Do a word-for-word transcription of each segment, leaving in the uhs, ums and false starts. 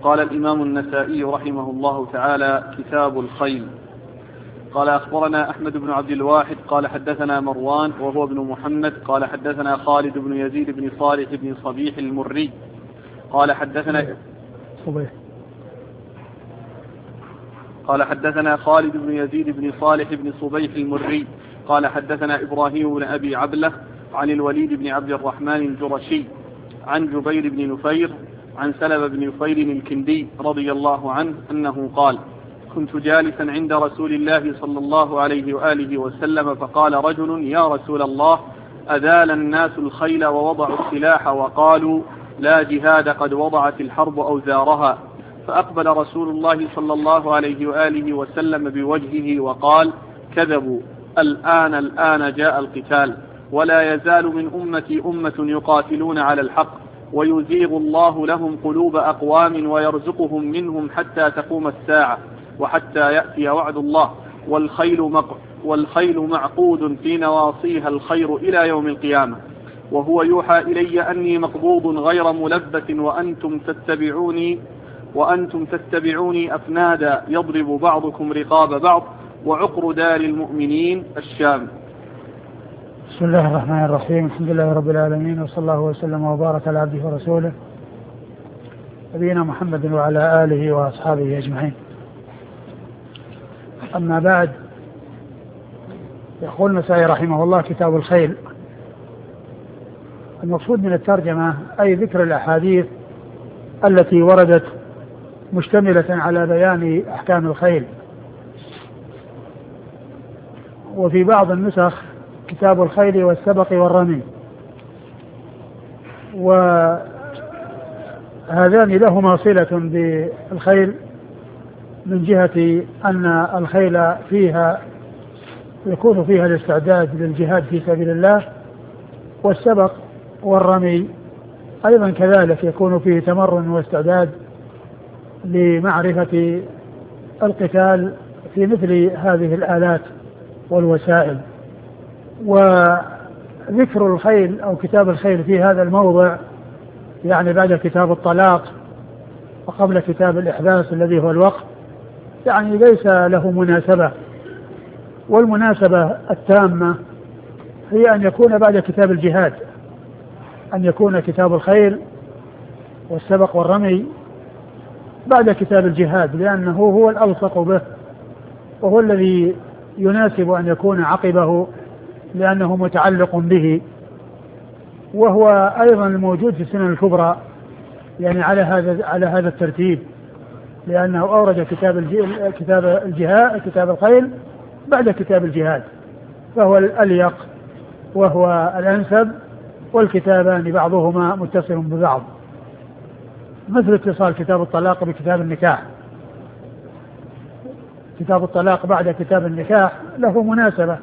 قال الإمام النسائي رحمه الله تعالى: كتاب الخيل. قال أخبرنا أحمد بن عبد الواحد قال حدثنا مروان وهو ابن محمد قال حدثنا خالد بن يزيد بن صالح بن صبيح المري قال حدثنا صبيح قال حدثنا خالد بن يزيد بن صالح بن صبيح المري قال حدثنا إبراهيم بن أبي عبلة عن الوليد بن عبد الرحمن الجرشي عن جبير بن نفير عن سلمة بن نفير الكندي رضي الله عنه أنه قال: كنت جالسا عند رسول الله صلى الله عليه وآله وسلم فقال رجل: يا رسول الله، أذال الناس الخيل ووضعوا السلاح وقالوا لا جهاد قد وضعت الحرب أوزارها. فأقبل رسول الله صلى الله عليه وآله وسلم بوجهه وقال: كذبوا، الآن الآن جاء القتال، ولا يزال من أمتي أمة يقاتلون على الحق، ويزيغ الله لهم قلوب أقوام ويرزقهم منهم حتى تقوم الساعة وحتى يأتي وعد الله، والخيل, مق والخيل معقود في نواصيها الخير إلى يوم القيامة، وهو يوحى إلي أني مقبوض غير ملبث، وأنتم تتبعوني وأنتم تتبعوني أفنادا، يضرب بعضكم رقاب بعض، وعقر دار المؤمنين الشام. بسم الله الرحمن الرحيم. الحمد لله رب العالمين، وصلى الله وسلم وبارك على عبده ورسوله نبينا محمد وعلى آله وأصحابه أجمعين. أما بعد، يقول النسائي رحمه الله: كتاب الخيل. المقصود من الترجمة أي ذكر الأحاديث التي وردت مشتملة على بيان أحكام الخيل. وفي بعض النسخ كتاب الخيل والسبق والرمي، وهذان لهما صلة بالخيل من جهة أن الخيل فيها يكون فيها الاستعداد للجهاد في سبيل الله، والسبق والرمي أيضا كذلك يكون فيه تمرن واستعداد لمعرفة القتال في مثل هذه الآلات والوسائل. وذكر الخيل أو كتاب الخيل في هذا الموضع يعني بعد كتاب الطلاق وقبل كتاب الإحداث الذي هو الوقف، يعني ليس له مناسبة. والمناسبة التامة هي أن يكون بعد كتاب الجهاد، أن يكون كتاب الخيل والسبق والرمي بعد كتاب الجهاد، لأنه هو الألصق به وهو الذي يناسب أن يكون عقبه، لأنه متعلق به، وهو أيضا الموجود في السنن الكبرى يعني على هذا على هذا الترتيب، لأنه أورد كتاب كتاب الجهاد كتاب الخيل بعد كتاب الجهاد، فهو الأليق وهو الأنسب، والكتابان بعضهما متصل ببعض، مثل اتصال كتاب الطلاق بكتاب النكاح. كتاب الطلاق بعد كتاب النكاح له مناسبة،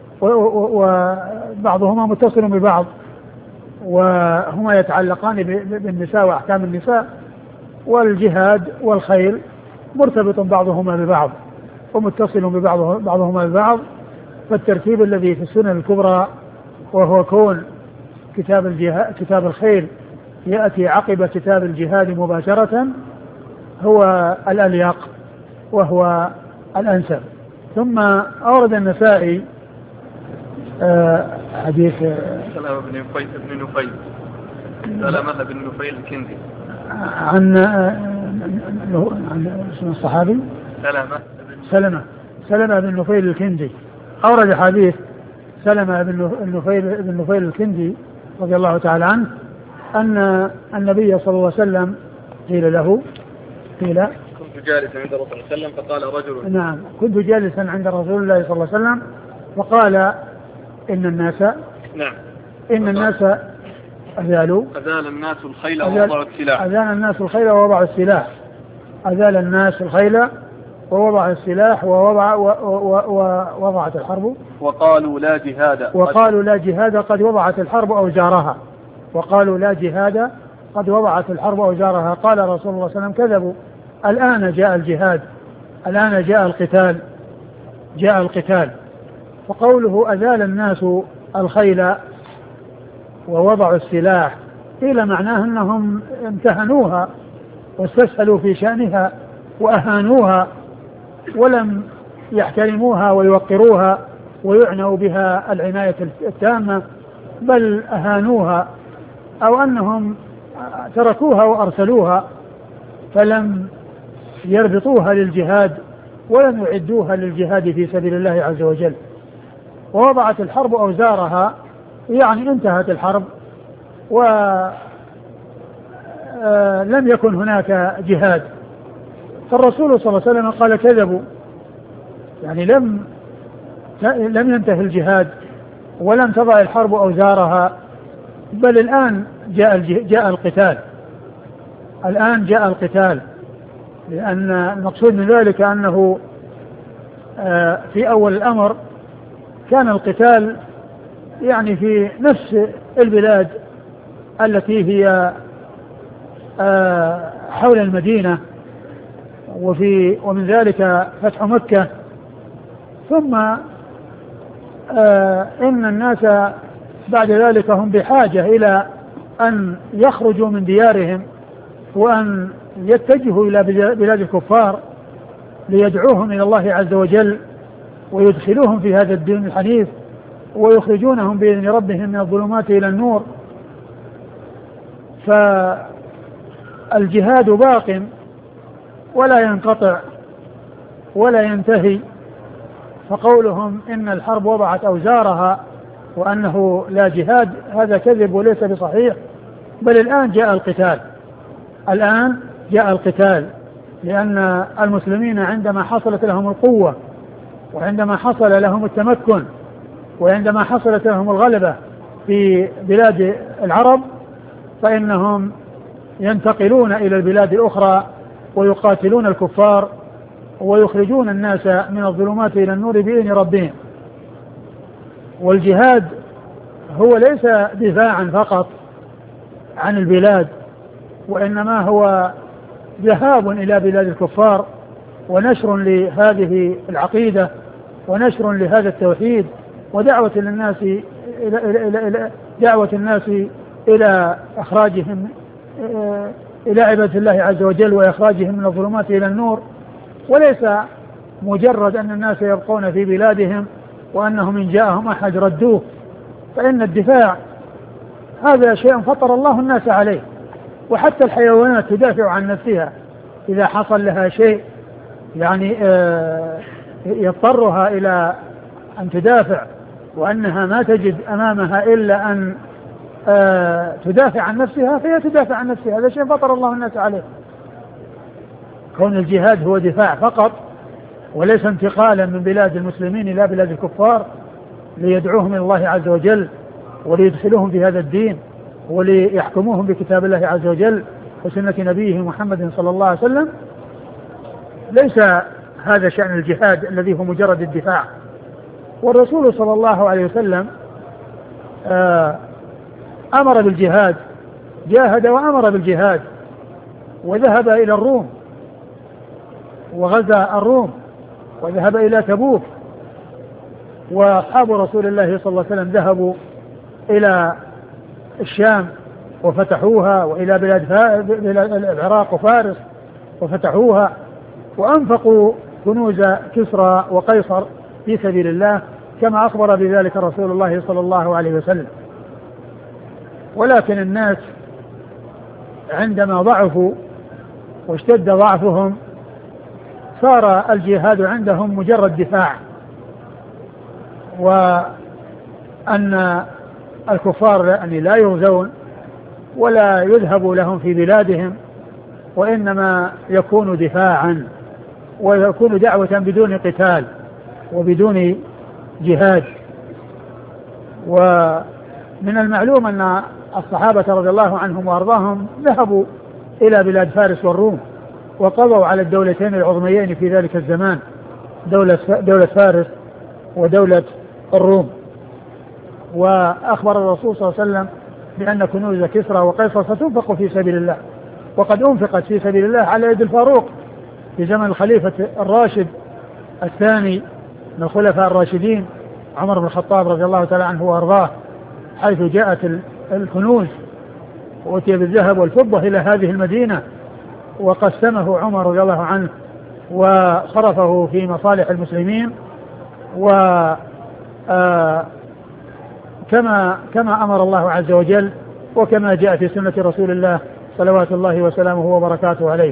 وبعضهما متصل ببعض، وهما يتعلقان بالنساء وأحكام النساء، والجهاد والخيل مرتبط بعضهما ببعض ومتصل ببعض بعضهما ببعض. فالترتيب الذي في السنن الكبرى وهو كون كتاب الجهاد كتاب الخيل يأتي عقب كتاب الجهاد مباشرة هو الأليق وهو الأنسب. ثم أورد النسائي آه حديث سلمة بن نفيل بن نفيل سلمة بن نفيل الكندي عن عن اسم الصحابي سلمة سلمة سلمة بن نفيل الكندي. أورد حديث سلمة بن نفيل بن نفيل الكندي رضي الله تعالى عنه أن النبي صلى الله عليه وسلم قيل له قيل كنت جالسا عند رسول الله صلى الله عليه وسلم فقال رجل نعم كنت جالسا عند رسول الله صلى الله عليه وسلم فقال إن الناس نعم إن الناس أذالوا أذال الناس الخيل ووضعوا السلاح أذال الناس الخيل ووضعوا السلاح أذال الناس الخيل ووضع السلاح ووضع ووضعت الحرب وقالوا لا جهاد وقالوا لا جهاد قد وضعت الحرب أوزارها وقالوا لا جهاد قد وضعت الحرب أوزارها. قال رسول الله صلى الله عليه وسلم: كذبوا، الآن جاء الجهاد، الآن جاء القتال جاء القتال. وقوله أذال الناس الخيل ووضعوا السلاح قيل معناه أنهم امتهنوها واستسهلوا في شأنها وأهانوها ولم يحترموها ويوقروها ويعنوا بها العناية التامة، بل أهانوها أو أنهم تركوها وأرسلوها فلم يربطوها للجهاد ولم يعدوها للجهاد في سبيل الله عز وجل. ووضعت الحرب أوزارها، يعني انتهت الحرب ولم يكن هناك جهاد. فالرسول صلى الله عليه وسلم قال كذبوا، يعني لم لم ينتهي الجهاد ولم تضع الحرب أوزارها، بل الآن جاء جاء القتال الآن جاء القتال لأن المقصود من ذلك أنه في أول الأمر كان القتال يعني في نفس البلاد التي هي حول المدينة، وفي ومن ذلك فتح مكة. ثم إن الناس بعد ذلك هم بحاجة إلى أن يخرجوا من ديارهم وأن يتجهوا إلى بلاد الكفار ليدعوهم إلى الله عز وجل ويدخلوهم في هذا الدين الحنيف ويخرجونهم بإذن ربهم من الظلمات إلى النور. فالجهاد باق ولا ينقطع ولا ينتهي. فقولهم إن الحرب وضعت أوزارها وأنه لا جهاد هذا كذب وليس بصحيح، بل الآن جاء القتال الآن جاء القتال لأن المسلمين عندما حصلت لهم القوة وعندما حصل لهم التمكن وعندما حصلت لهم الغلبة في بلاد العرب فإنهم ينتقلون إلى البلاد الأخرى ويقاتلون الكفار ويخرجون الناس من الظلمات إلى النور بإذن ربهم. والجهاد هو ليس دفاعا فقط عن البلاد، وإنما هو ذهاب إلى بلاد الكفار ونشر لهذه العقيدة ونشر لهذا التوحيد ودعوة للناس إلى, إلى, إلى, إلى دعوة الناس إلى إخراجهم إلى عبادة الله عز وجل وإخراجهم من الظلمات إلى النور، وليس مجرد أن الناس يبقون في بلادهم وأنهم إن جاءهم أحد ردوه. فإن الدفاع هذا شيء فطر الله الناس عليه، وحتى الحيوانات تدافع عن نفسها إذا حصل لها شيء يعني يضطرها إلى أن تدافع وأنها ما تجد أمامها إلا أن تدافع عن نفسها فهي تدافع عن نفسها. هذا شيء فطر الله الناس عليه. كون الجهاد هو دفاع فقط وليس انتقالا من بلاد المسلمين إلى بلاد الكفار ليدعوهم إلى الله عز وجل وليدخلوهم في هذا الدين وليحكموهم بكتاب الله عز وجل وسنة نبيه محمد صلى الله عليه وسلم، ليس هذا شأن الجهاد الذي هو مجرد الدفاع. والرسول صلى الله عليه وسلم أمر بالجهاد، جاهد وأمر بالجهاد وذهب إلى الروم وغزا الروم وذهب إلى تبوك، وأصحاب رسول الله صلى الله عليه وسلم ذهبوا إلى الشام وفتحوها وإلى بلاد العراق وفارس وفتحوها وأنفقوا كنوز كسرى وقيصر في سبيل الله كما أخبر بذلك رسول الله صلى الله عليه وسلم. ولكن الناس عندما ضعفوا واشتد ضعفهم صار الجهاد عندهم مجرد دفاع، وأن الكفار يعني لا يغزون ولا يذهب لهم في بلادهم، وإنما يكون دفاعا ويكون دعوة بدون قتال وبدون جهاد. ومن المعلوم أن الصحابة رضي الله عنهم وأرضاهم ذهبوا إلى بلاد فارس والروم وقضوا على الدولتين العظميين في ذلك الزمان، دولة, دولة فارس ودولة الروم. وأخبر الرسول صلى الله عليه وسلم بأن كنوز كسرى وقيصر ستنفق في سبيل الله، وقد أنفقت في سبيل الله على يد الفاروق في زمن الخليفة الراشد الثاني من الخلفاء الراشدين عمر بن الخطاب رضي الله تعالى عنه وأرضاه، حيث جاءت الكنوز وأتي بالذهب والفضة إلى هذه المدينة وقسمه عمر رضي الله عنه وصرفه في مصالح المسلمين، و كما كما أمر الله عز وجل وكما جاء في سنة رسول الله صلوات الله وسلامه وبركاته عليه.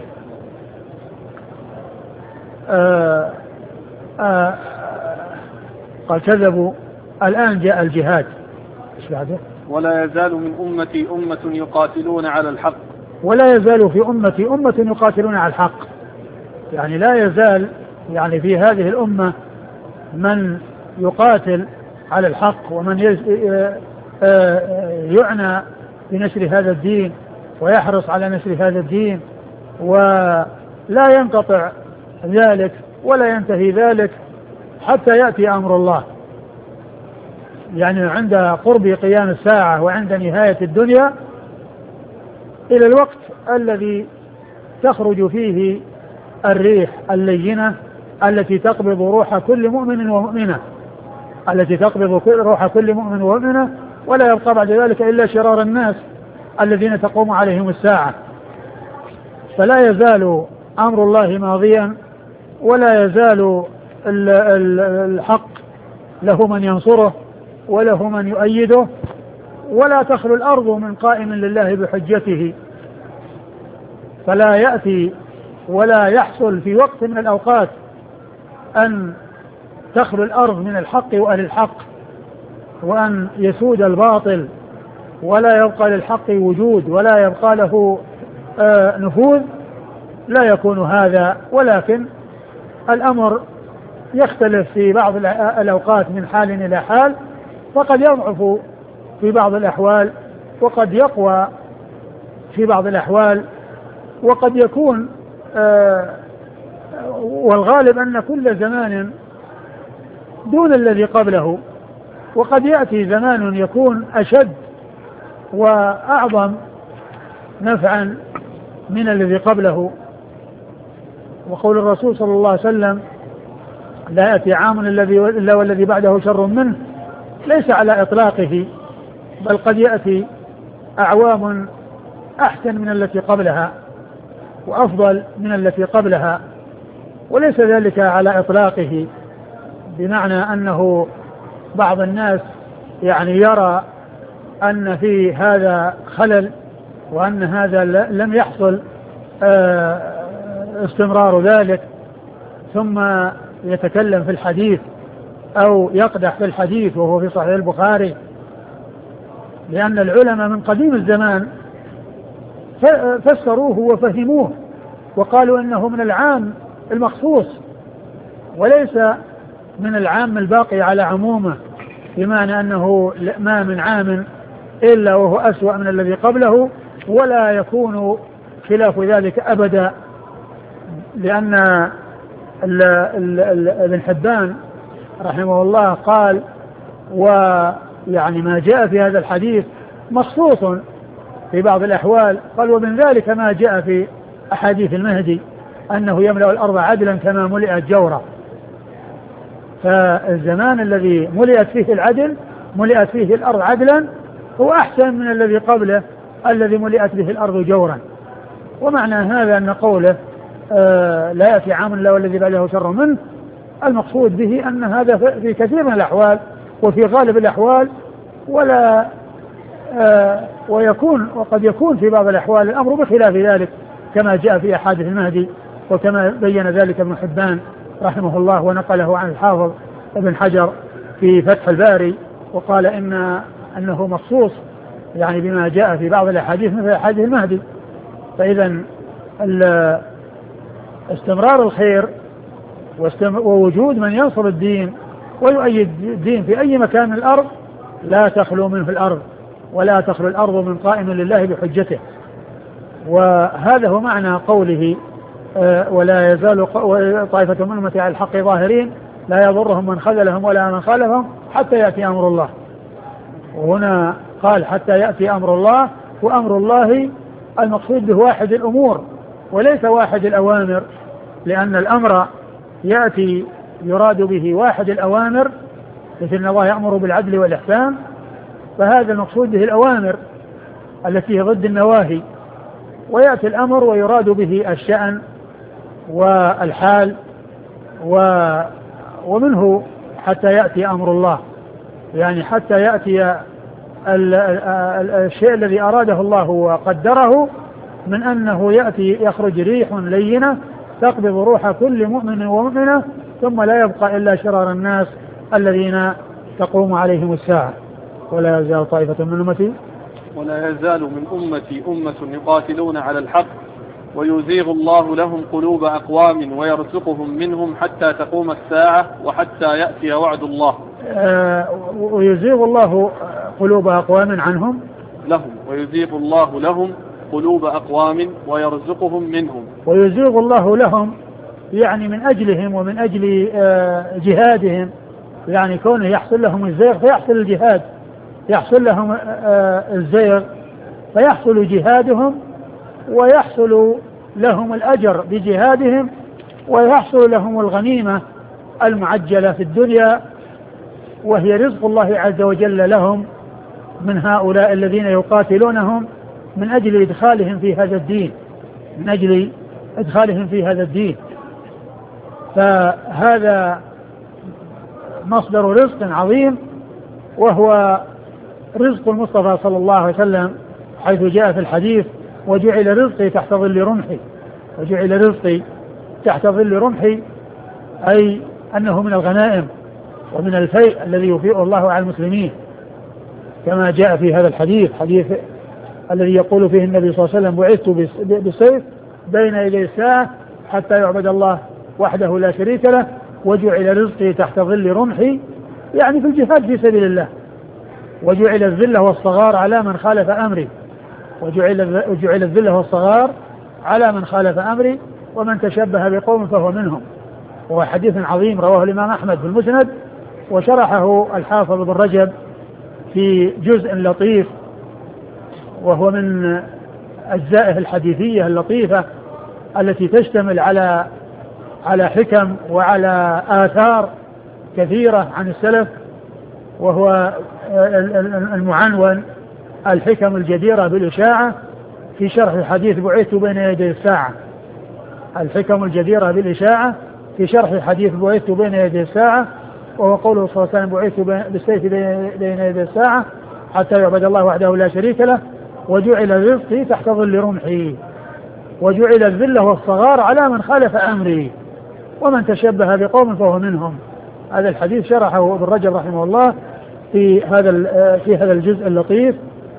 آآ آآ قال كذبوا. الآن جاء الجهاد. ايش بعده؟ ولا يزال من أمتي أمة يقاتلون على الحق. ولا يزال في أمتي أمة يقاتلون على الحق، يعني لا يزال يعني في هذه الأمة من يقاتل على الحق، ومن يعنى بنشر هذا الدين ويحرص على نشر هذا الدين، ولا ينقطع ذلك ولا ينتهي ذلك حتى يأتي أمر الله. يعني عند قرب قيام الساعة وعند نهاية الدنيا إلى الوقت الذي تخرج فيه الريح اللينة التي تقبض روح كل مؤمن ومؤمنة التي تقبض روح كل مؤمن ومؤمنة، ولا يبقى بعد ذلك إلا شرار الناس الذين تقوم عليهم الساعة. فلا يزال أمر الله ماضيا، ولا يزال الحق له من ينصره وله من يؤيده، ولا تخلو الأرض من قائم لله بحجته. فلا يأتي ولا يحصل في وقت من الأوقات أن تخلو الأرض من الحق وأهل الحق، وأن يسود الباطل ولا يبقى للحق وجود ولا يبقى له آه نفوذ. لا يكون هذا، ولكن الأمر يختلف في بعض الأوقات من حال إلى حال، فقد يضعف في بعض الأحوال وقد يقوى في بعض الأحوال، وقد يكون آه والغالب أن كل زمان دون الذي قبله، وقد يأتي زمان يكون أشد وأعظم نفعا من الذي قبله. وقول الرسول صلى الله عليه وسلم لا يأتي عام إلا والذي بعده شر منه ليس على إطلاقه، بل قد يأتي أعوام أحسن من التي قبلها وأفضل من التي قبلها، وليس ذلك على إطلاقه، بمعنى أنه بعض الناس يعني يرى أن في هذا خلل وأن هذا لم يحصل استمرار ذلك، ثم يتكلم في الحديث أو يقدح في الحديث وهو في صحيح البخاري، لأن العلماء من قديم الزمان فسروه وفهموه وقالوا إنه من العام المخصوص وليس من العام الباقي على عمومه، بمعنى أنه ما من عام إلا وهو أسوأ من الذي قبله، ولا يكون خلاف ذلك أبدا. لأن ابن حبان رحمه الله قال ويعني ما جاء في هذا الحديث مخصوص في بعض الأحوال، قال ومن ذلك ما جاء في أحاديث المهدي أنه يملأ الأرض عدلا كما ملئت جورا. فالزمان الذي ملئت فيه العدل ملئت فيه الأرض عدلا هو أحسن من الذي قبله الذي ملئت به الأرض جورا. ومعنى هذا أن قوله آه لا يأتي عام إلا والذي بعده شر منه، المقصود به أن هذا في كثير من الأحوال وفي غالب الأحوال، ولا آه ويكون وقد يكون في بعض الأحوال الأمر بخلاف ذلك كما جاء في أحاديث المهدي، وكما بين ذلك ابن حبان رحمه الله ونقله عن الحافظ ابن حجر في فتح الباري، وقال إن أنه مخصوص يعني بما جاء في بعض الأحاديث مثل أحاديث المهدي. فإذا استمرار الخير ووجود من ينصر الدين ويؤيد الدين في أي مكان من الأرض لا تخلو منه الأرض، ولا تخلو الأرض من قائم لله بحجته. وهذا هو معنى قوله آه ولا يزال طائفة من أمتي على الحق ظاهرين لا يضرهم من خذلهم ولا من خالفهم حتى يأتي أمر الله. وهنا قال حتى يأتي أمر الله، وأمر الله المقصود به واحد الأمور وليس واحد الأوامر، لأن الأمر يأتي يراد به واحد الأوامر، مثل أن الله يأمر بالعدل والإحسان، فهذا المقصود به الأوامر التي هي ضد النواهي. ويأتي الأمر ويراد به الشأن والحال، ومنه حتى يأتي أمر الله، يعني حتى يأتي الشيء الذي أراده الله وقدره، من أنه يأتي يخرج ريح لينة تقبض روح كل مؤمن ومؤمنة، ثم لا يبقى إلا شرار الناس الذين تقوم عليهم الساعة. ولا يزال طائفة من أمتي ولا يزال من أمتي أمة يقاتلون على الحق ويزيغ الله لهم قلوب أقوام ويرزقهم منهم حتى تقوم الساعة وحتى يأتي وعد الله. آه ويزيغ الله قلوب أقوام عنهم لهم ويزيغ الله لهم قلوب أقوام ويرزقهم منهم. ويزيغ الله لهم يعني من أجلهم ومن أجل آه جهادهم، يعني كونه يحصل لهم الزيغ فيحصل الجهاد، يحصل لهم آه الزيغ فيحصل جهادهم، ويحصل لهم الأجر بجهادهم، ويحصل لهم الغنيمة المعجلة في الدنيا، وهي رزق الله عز وجل لهم من هؤلاء الذين يقاتلونهم من أجل إدخالهم في هذا الدين، من أجل إدخالهم في هذا الدين. فهذا مصدر رزق عظيم، وهو رزق المصطفى صلى الله عليه وسلم، حيث جاء في الحديث: وجعل رزقي تحت ظل رمحي. وجعل رزقي تحت ظل رمحي، أي أنه من الغنائم ومن الفيء الذي يفيء الله على المسلمين، كما جاء في هذا الحديث، حديث الذي يقول فيه النبي صلى الله عليه وسلم: بعثت بالسيف بين يدي الساعة حتى يعبد الله وحده لا شريك له، وجعل رزقي تحت ظل رمحي، يعني في الجهاد في سبيل الله. وجعل الذلة والصغار على من خالف أمري. وجعل وجعل الذلة والصغار على من خالف أمري، ومن تشبه بقوم فهو منهم. وهو حديث عظيم رواه الإمام أحمد في المسند، وشرحه الحافظ بن رجب في جزء لطيف، وهو من أجزائه الحديثية اللطيفة التي تشتمل على على حكم وعلى آثار كثيرة عن السلف، وهو المعنون: الحكم الجديرة بالإشاعة في شرح حديث بعثت بين يدي الساعة. الحكم الجديرة بالإشاعة في شرح حديث بعثت بين يدي الساعة، وهو قوله صلى الله عليه وسلم: بعثت بالسيف بين يدي الساعة حتى يعبد الله وحده لا شريك له، وجعل رزقي تحت ظل رمحي، وجعل الذلة والصغار على من خالف أمري، ومن تشبه بقوم فهو منهم. هذا الحديث شرحه ابن رجب رحمه الله في هذا في هذا الجزء اللطيف.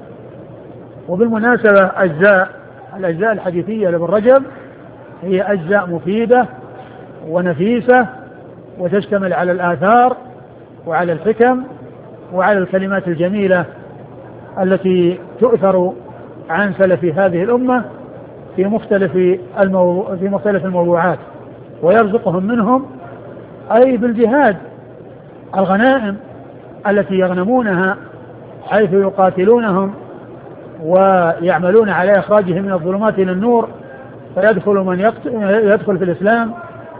وبالمناسبة أجزاء الأجزاء الحديثية لابن رجب هي أجزاء مفيدة ونفيسة، وتشتمل على الآثار وعلى الحكم وعلى الكلمات الجميلة التي تؤثر عن سلف هذه الأمة في مختلف الموضوع في مختلف الموضوعات، ويرزقهم منهم أي بالجهاد الغنائم التي يغنمونها، حيث يقاتلونهم ويعملون على إخراجهم من الظلمات إلى النور، فيدخل من يدخل في الإسلام،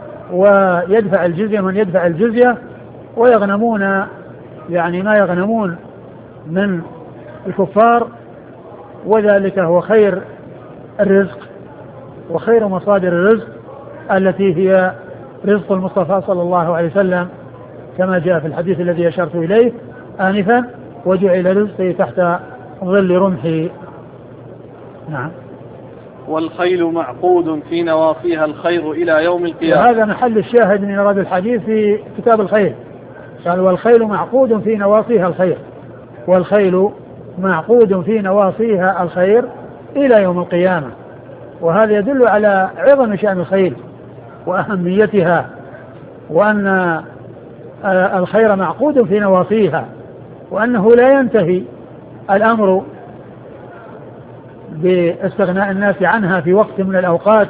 ويدفع الجزية من يدفع الجزية، ويغنمون يعني ما يغنمون من الكفار، وذلك هو خير الرزق وخير مصادر الرزق التي هي رزق المصطفى صلى الله عليه وسلم، كما جاء في الحديث الذي أشرت إليه آنفا: وجعل رزقي تحت ظل رمحي. نعم. والخيل معقود في نواصيها الخير إلى يوم القيامة. وهذا محل الشاهد من إيراد الحديث في كتاب الخير. قال: والخيل معقود في نواصيها الخير. والخيل معقود في نواصيها الخير إلى يوم القيامة. وهذا يدل على عظم شأن الخيل وأهميتها، وأن الخير معقود في نواصيها، وأنه لا ينتهي الأمر باستغناء الناس عنها في وقت من الأوقات،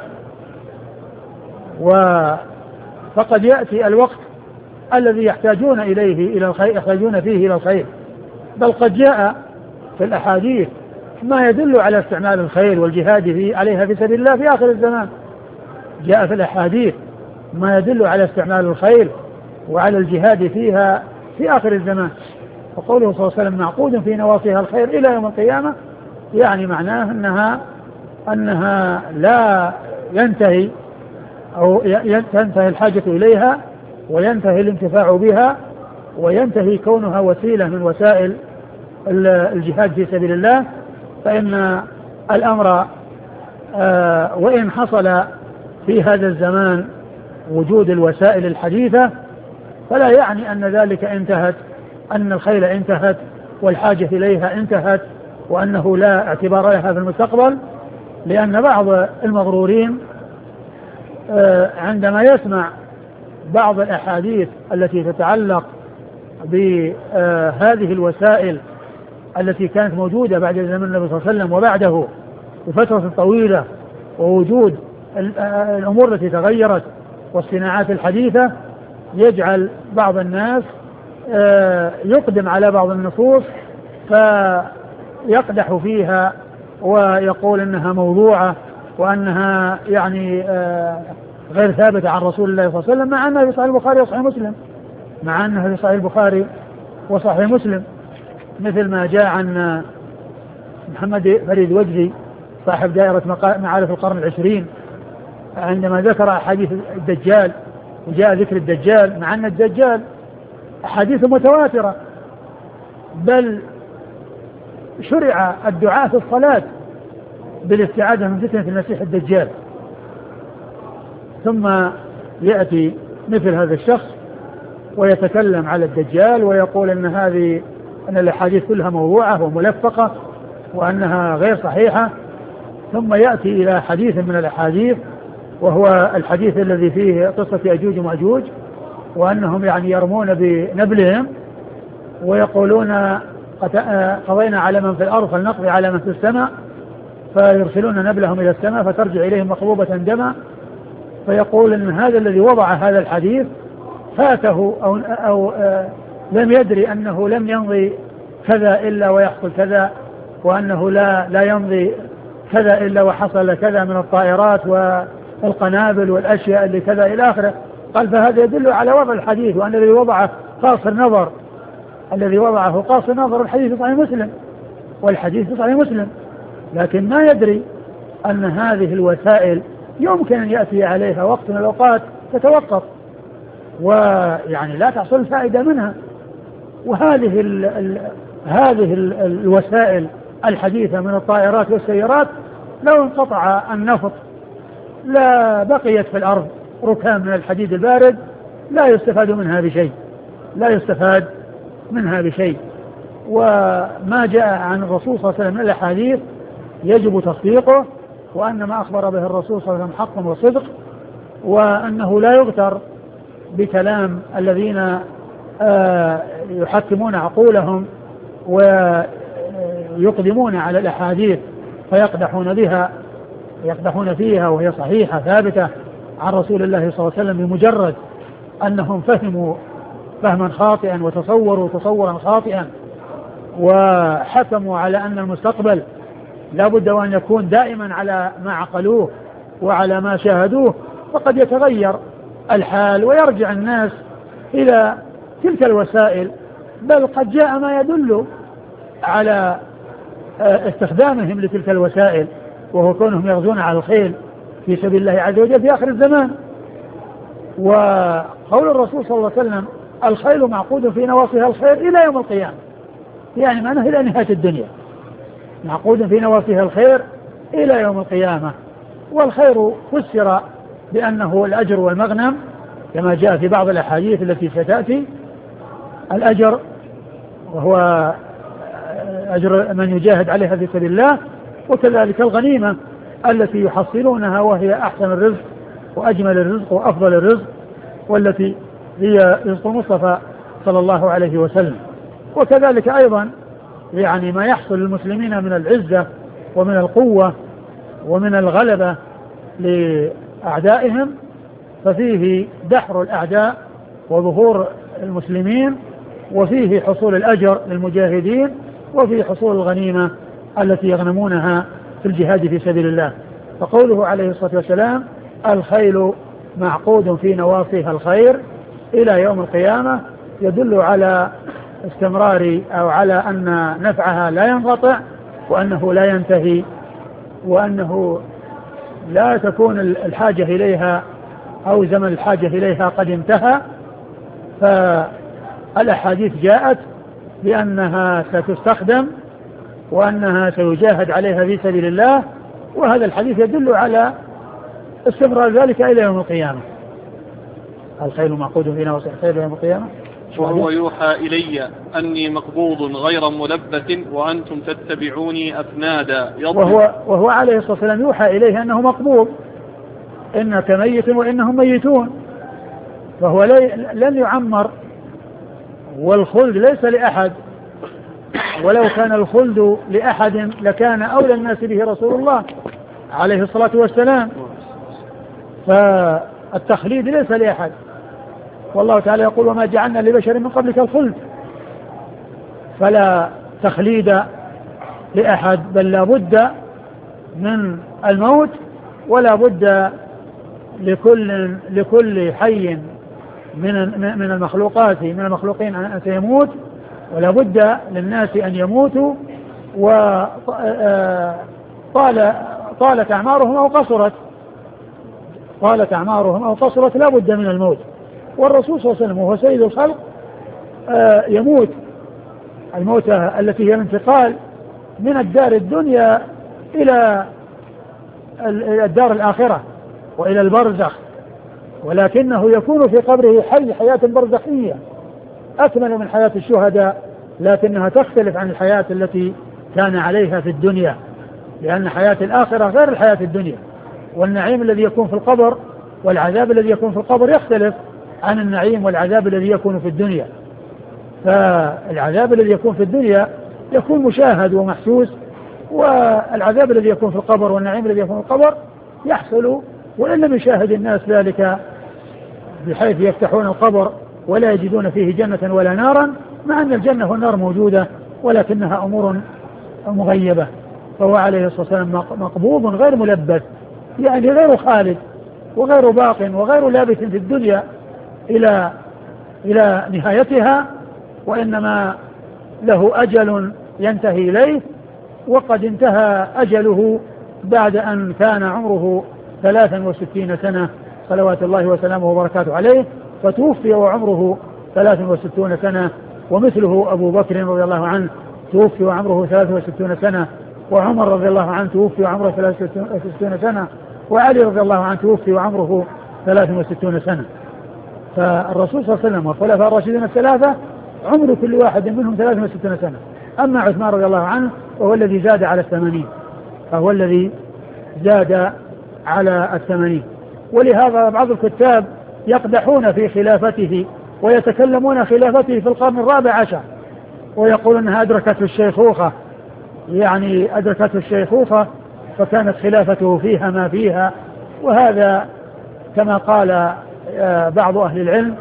فقد يأتي الوقت الذي يحتاجون إليه إلى الخير يحتاجون فيه إلى الخير. بل قد جاء في الأحاديث ما يدل على استعمال الخيل والجهاد فيه عليها في سبيل الله في آخر الزمان. جاء في الأحاديث ما يدل على استعمال الخيل وعلى الجهاد فيها في آخر الزمان. وقوله صلى الله عليه وسلم: معقود في نواصيها الخير إلى يوم القيامة، يعني معناه أنها أنها لا ينتهي أو ينتهي الحاجة إليها وينتهي الانتفاع بها وينتهي كونها وسيلة من وسائل الجهاد في سبيل الله، فإن الأمر آه وإن حصل في هذا الزمان وجود الوسائل الحديثة فلا يعني أن ذلك انتهت، أن الخيل انتهت والحاجة إليها انتهت وأنه لا اعتبار لها في المستقبل، لأن بعض المغرورين آه عندما يسمع بعض الأحاديث التي تتعلق بهذه الوسائل التي كانت موجودة بعد زمن النبي صلى الله عليه وسلم وبعده بفترة طويلة، ووجود الأمور التي تغيرت والصناعات الحديثة، يجعل بعض الناس يقدم على بعض النصوص فيقدح فيها ويقول أنها موضوعة وأنها يعني غير ثابتة عن رسول الله صلى الله عليه وسلم، مع أنها في صحيح البخاري وصحيح مسلم مع أنها في صحيح البخاري وصحيح مسلم مثل ما جاء عن محمد فريد وجدي صاحب دائرة معارف القرن العشرين عندما ذكر أحاديث الدجال وجاء ذكر الدجال، مع أن الدجال أحاديث متواترة، بل شرع الدعاء في الصلاة بالاستعاذة من فتنة المسيح الدجال. ثم يأتي مثل هذا الشخص ويتكلم على الدجال ويقول أن هذه أن الأحاديث كلها موضوعة وملفقة وأنها غير صحيحة، ثم يأتي إلى حديث من الأحاديث وهو الحديث الذي فيه قصة يأجوج ومأجوج، وأنهم يعني يرمون بنبلهم ويقولون قضينا على من في الأرض فلنقضي على من في السماء، فيرسلون نبلهم إلى السماء فترجع إليهم مقبوبة دما، فيقول أن هذا الذي وضع هذا الحديث فاته أو, أو آه لم يدري أنه لم يمضي كذا إلا ويحصل كذا، وأنه لا, لا يمضي كذا إلا وحصل كذا من الطائرات والقنابل والأشياء اللي كذا إلى آخره. قال فهذا يدل على وضع الحديث، وأن الذي وضعه قاصر نظر الذي وضعه قاصر نظر الحديث في صحيح مسلم والحديث في صحيح مسلم، لكن ما يدري أن هذه الوسائل يمكن أن يأتي عليها وقت من الأوقات تتوقف ويعني لا تحصل الفائدة منها. وهذه ال ال هذه ال الوسائل الحديثة من الطائرات والسيارات لو انقطع النفط لا بقيت في الأرض ركام من الحديد البارد لا يستفاد منها بشيء لا يستفاد منها بشيء. وما جاء عن الرسول صلى الله عليه وسلم من الأحاديث يجب تصديقه، وأن ما أخبر به الرسول صلى الله عليه وسلم حق وصدق، وأنه لا يغتر بكلام الذين آه يحكمون عقولهم ويقدمون على الأحاديث فيقدحون بها يقدحون فيها وهي صحيحة ثابتة عن رسول الله صلى الله عليه وسلم بمجرد أنهم فهموا فهما خاطئا وتصوروا تصورا خاطئا وحكموا على أن المستقبل لا بد وأن يكون دائما على ما عقلوه وعلى ما شاهدوه، فقد يتغير الحال ويرجع الناس إلى تلك الوسائل، بل قد جاء ما يدل على استخدامهم لتلك الوسائل، وهو كونهم يغزون على الخيل في سبيل الله عز وجل في آخر الزمان. وقول الرسول صلى الله عليه وسلم الخيل معقود في نواصيها الخير إلى يوم القيامة، يعني معناه إلى نهاية الدنيا، معقود في نواصيها الخير إلى يوم القيامة. والخير فسر بأنه الأجر والمغنم كما جاء في بعض الأحاديث التي ستأتي، الأجر وهو أجر من يجاهد عليها في سبيل الله، وكذلك الغنيمة التي يحصلونها وهي أحسن الرزق وأجمل الرزق وأفضل الرزق، والتي هي رزق المصطفى صلى الله عليه وسلم. وكذلك أيضا يعني ما يحصل للمسلمين من العزة ومن القوة ومن الغلبة لأعدائهم، ففيه دحر الأعداء وظهور المسلمين، وفيه حصول الأجر للمجاهدين، وفيه حصول الغنيمة التي يغنمونها في الجهاد في سبيل الله. فقوله عليه الصلاة والسلام الخيل معقود في نواصيها الخير إلى يوم القيامة يدل على استمرار أو على أن نفعها لا ينقطع، وأنه لا ينتهي وأنه لا تكون الحاجة إليها أو زمن الحاجة إليها قد انتهى، فالأحاديث جاءت بأنها ستستخدم وأنها سيجاهد عليها في سبيل الله، وهذا الحديث يدل على استمرار ذلك إلى يوم القيامة. الخيل معقود فينا وصح خير يوم القيامة. وهو يوحى إلي أني مقبوض غير ملبث وأنتم تتبعوني أفنادا. وهو, وهو عليه الصلاة والسلام يوحى إليه أنه مقبوض، إنك ميت وإنهم ميتون، فهو لن يعمر، والخلد ليس لأحد، ولو كان الخلد لأحد لكان أولى الناس به رسول الله عليه الصلاة والسلام، فالتخليد ليس لأحد، والله تعالى يقول وما جعلنا لبشر من قبلك الخلد، فلا تخليد لأحد، بل لا بد من الموت، ولا بد لكل لكل حي من من المخلوقات من المخلوقين أن سيموت، ولا بد للناس أن يموتوا، وطال طالت أعمارهم أو قصرت طالت أعمارهم أو قصرت لا بد من الموت. والرسول صلى الله عليه وسلم وهو سيد الخلق يموت الموتة التي هي الانتقال من الدار الدنيا إلى الدار الآخرة وإلى البرزخ، ولكنه يكون في قبره حي حياة برزخية أكمل من حياة الشهداء، لكنها تختلف عن الحياة التي كان عليها في الدنيا، لأن حياة الآخرة غير الحياة الدنيا، والنعيم الذي يكون في القبر والعذاب الذي يكون في القبر يختلف عن النعيم والعذاب الذي يكون في الدنيا. فالعذاب الذي يكون في الدنيا يكون مشاهد ومحسوس، والعذاب الذي يكون في القبر والنعيم الذي يكون في القبر يحصل وإن لم يشاهد الناس ذلك، بحيث يفتحون القبر ولا يجدون فيه جنة ولا نارا، مع أن الجنة والنار موجودة ولكنها أمور مغيبة. فهو عليه الصلاة والسلام مقبوض غير ملبث، يعني غير خالد وغير باق وغير لابث في الدنيا إلى إلى نهايتها، وإنما له أجل ينتهي إليه، وقد انتهى أجله بعد أن كان عمره ثلاثا وستين سنة صلوات الله وسلامه وبركاته عليه، فتوفي وعمره ثلاثا وستون سنة، ومثله أبو بكر رضي الله عنه توفي وعمره ثلاثا وستون سنة، وعمر رضي الله عنه توفي وعمره ثلاثا وستون سنة، وعلي رضي الله عنه توفي وعمره ثلاثا وستون سنة. فالرسول صلى الله عليه وسلم والخلفاء الراشدين الثلاثة عمر كل واحد منهم ثلاثا وستون سنة. أما عثمان رضي الله عنه وهو الذي زاد على الثمانين، فهو الذي زاد على الثمانين. ولهذا بعض الكتاب يقدحون في خلافته ويتكلمون خلافته في القرن الرابع عشر، ويقولون أنها أدركته الشيخوخة، يعني أدركته الشيخوخة فكانت خلافته فيها ما فيها. وهذا كما قال بعض أهل العلم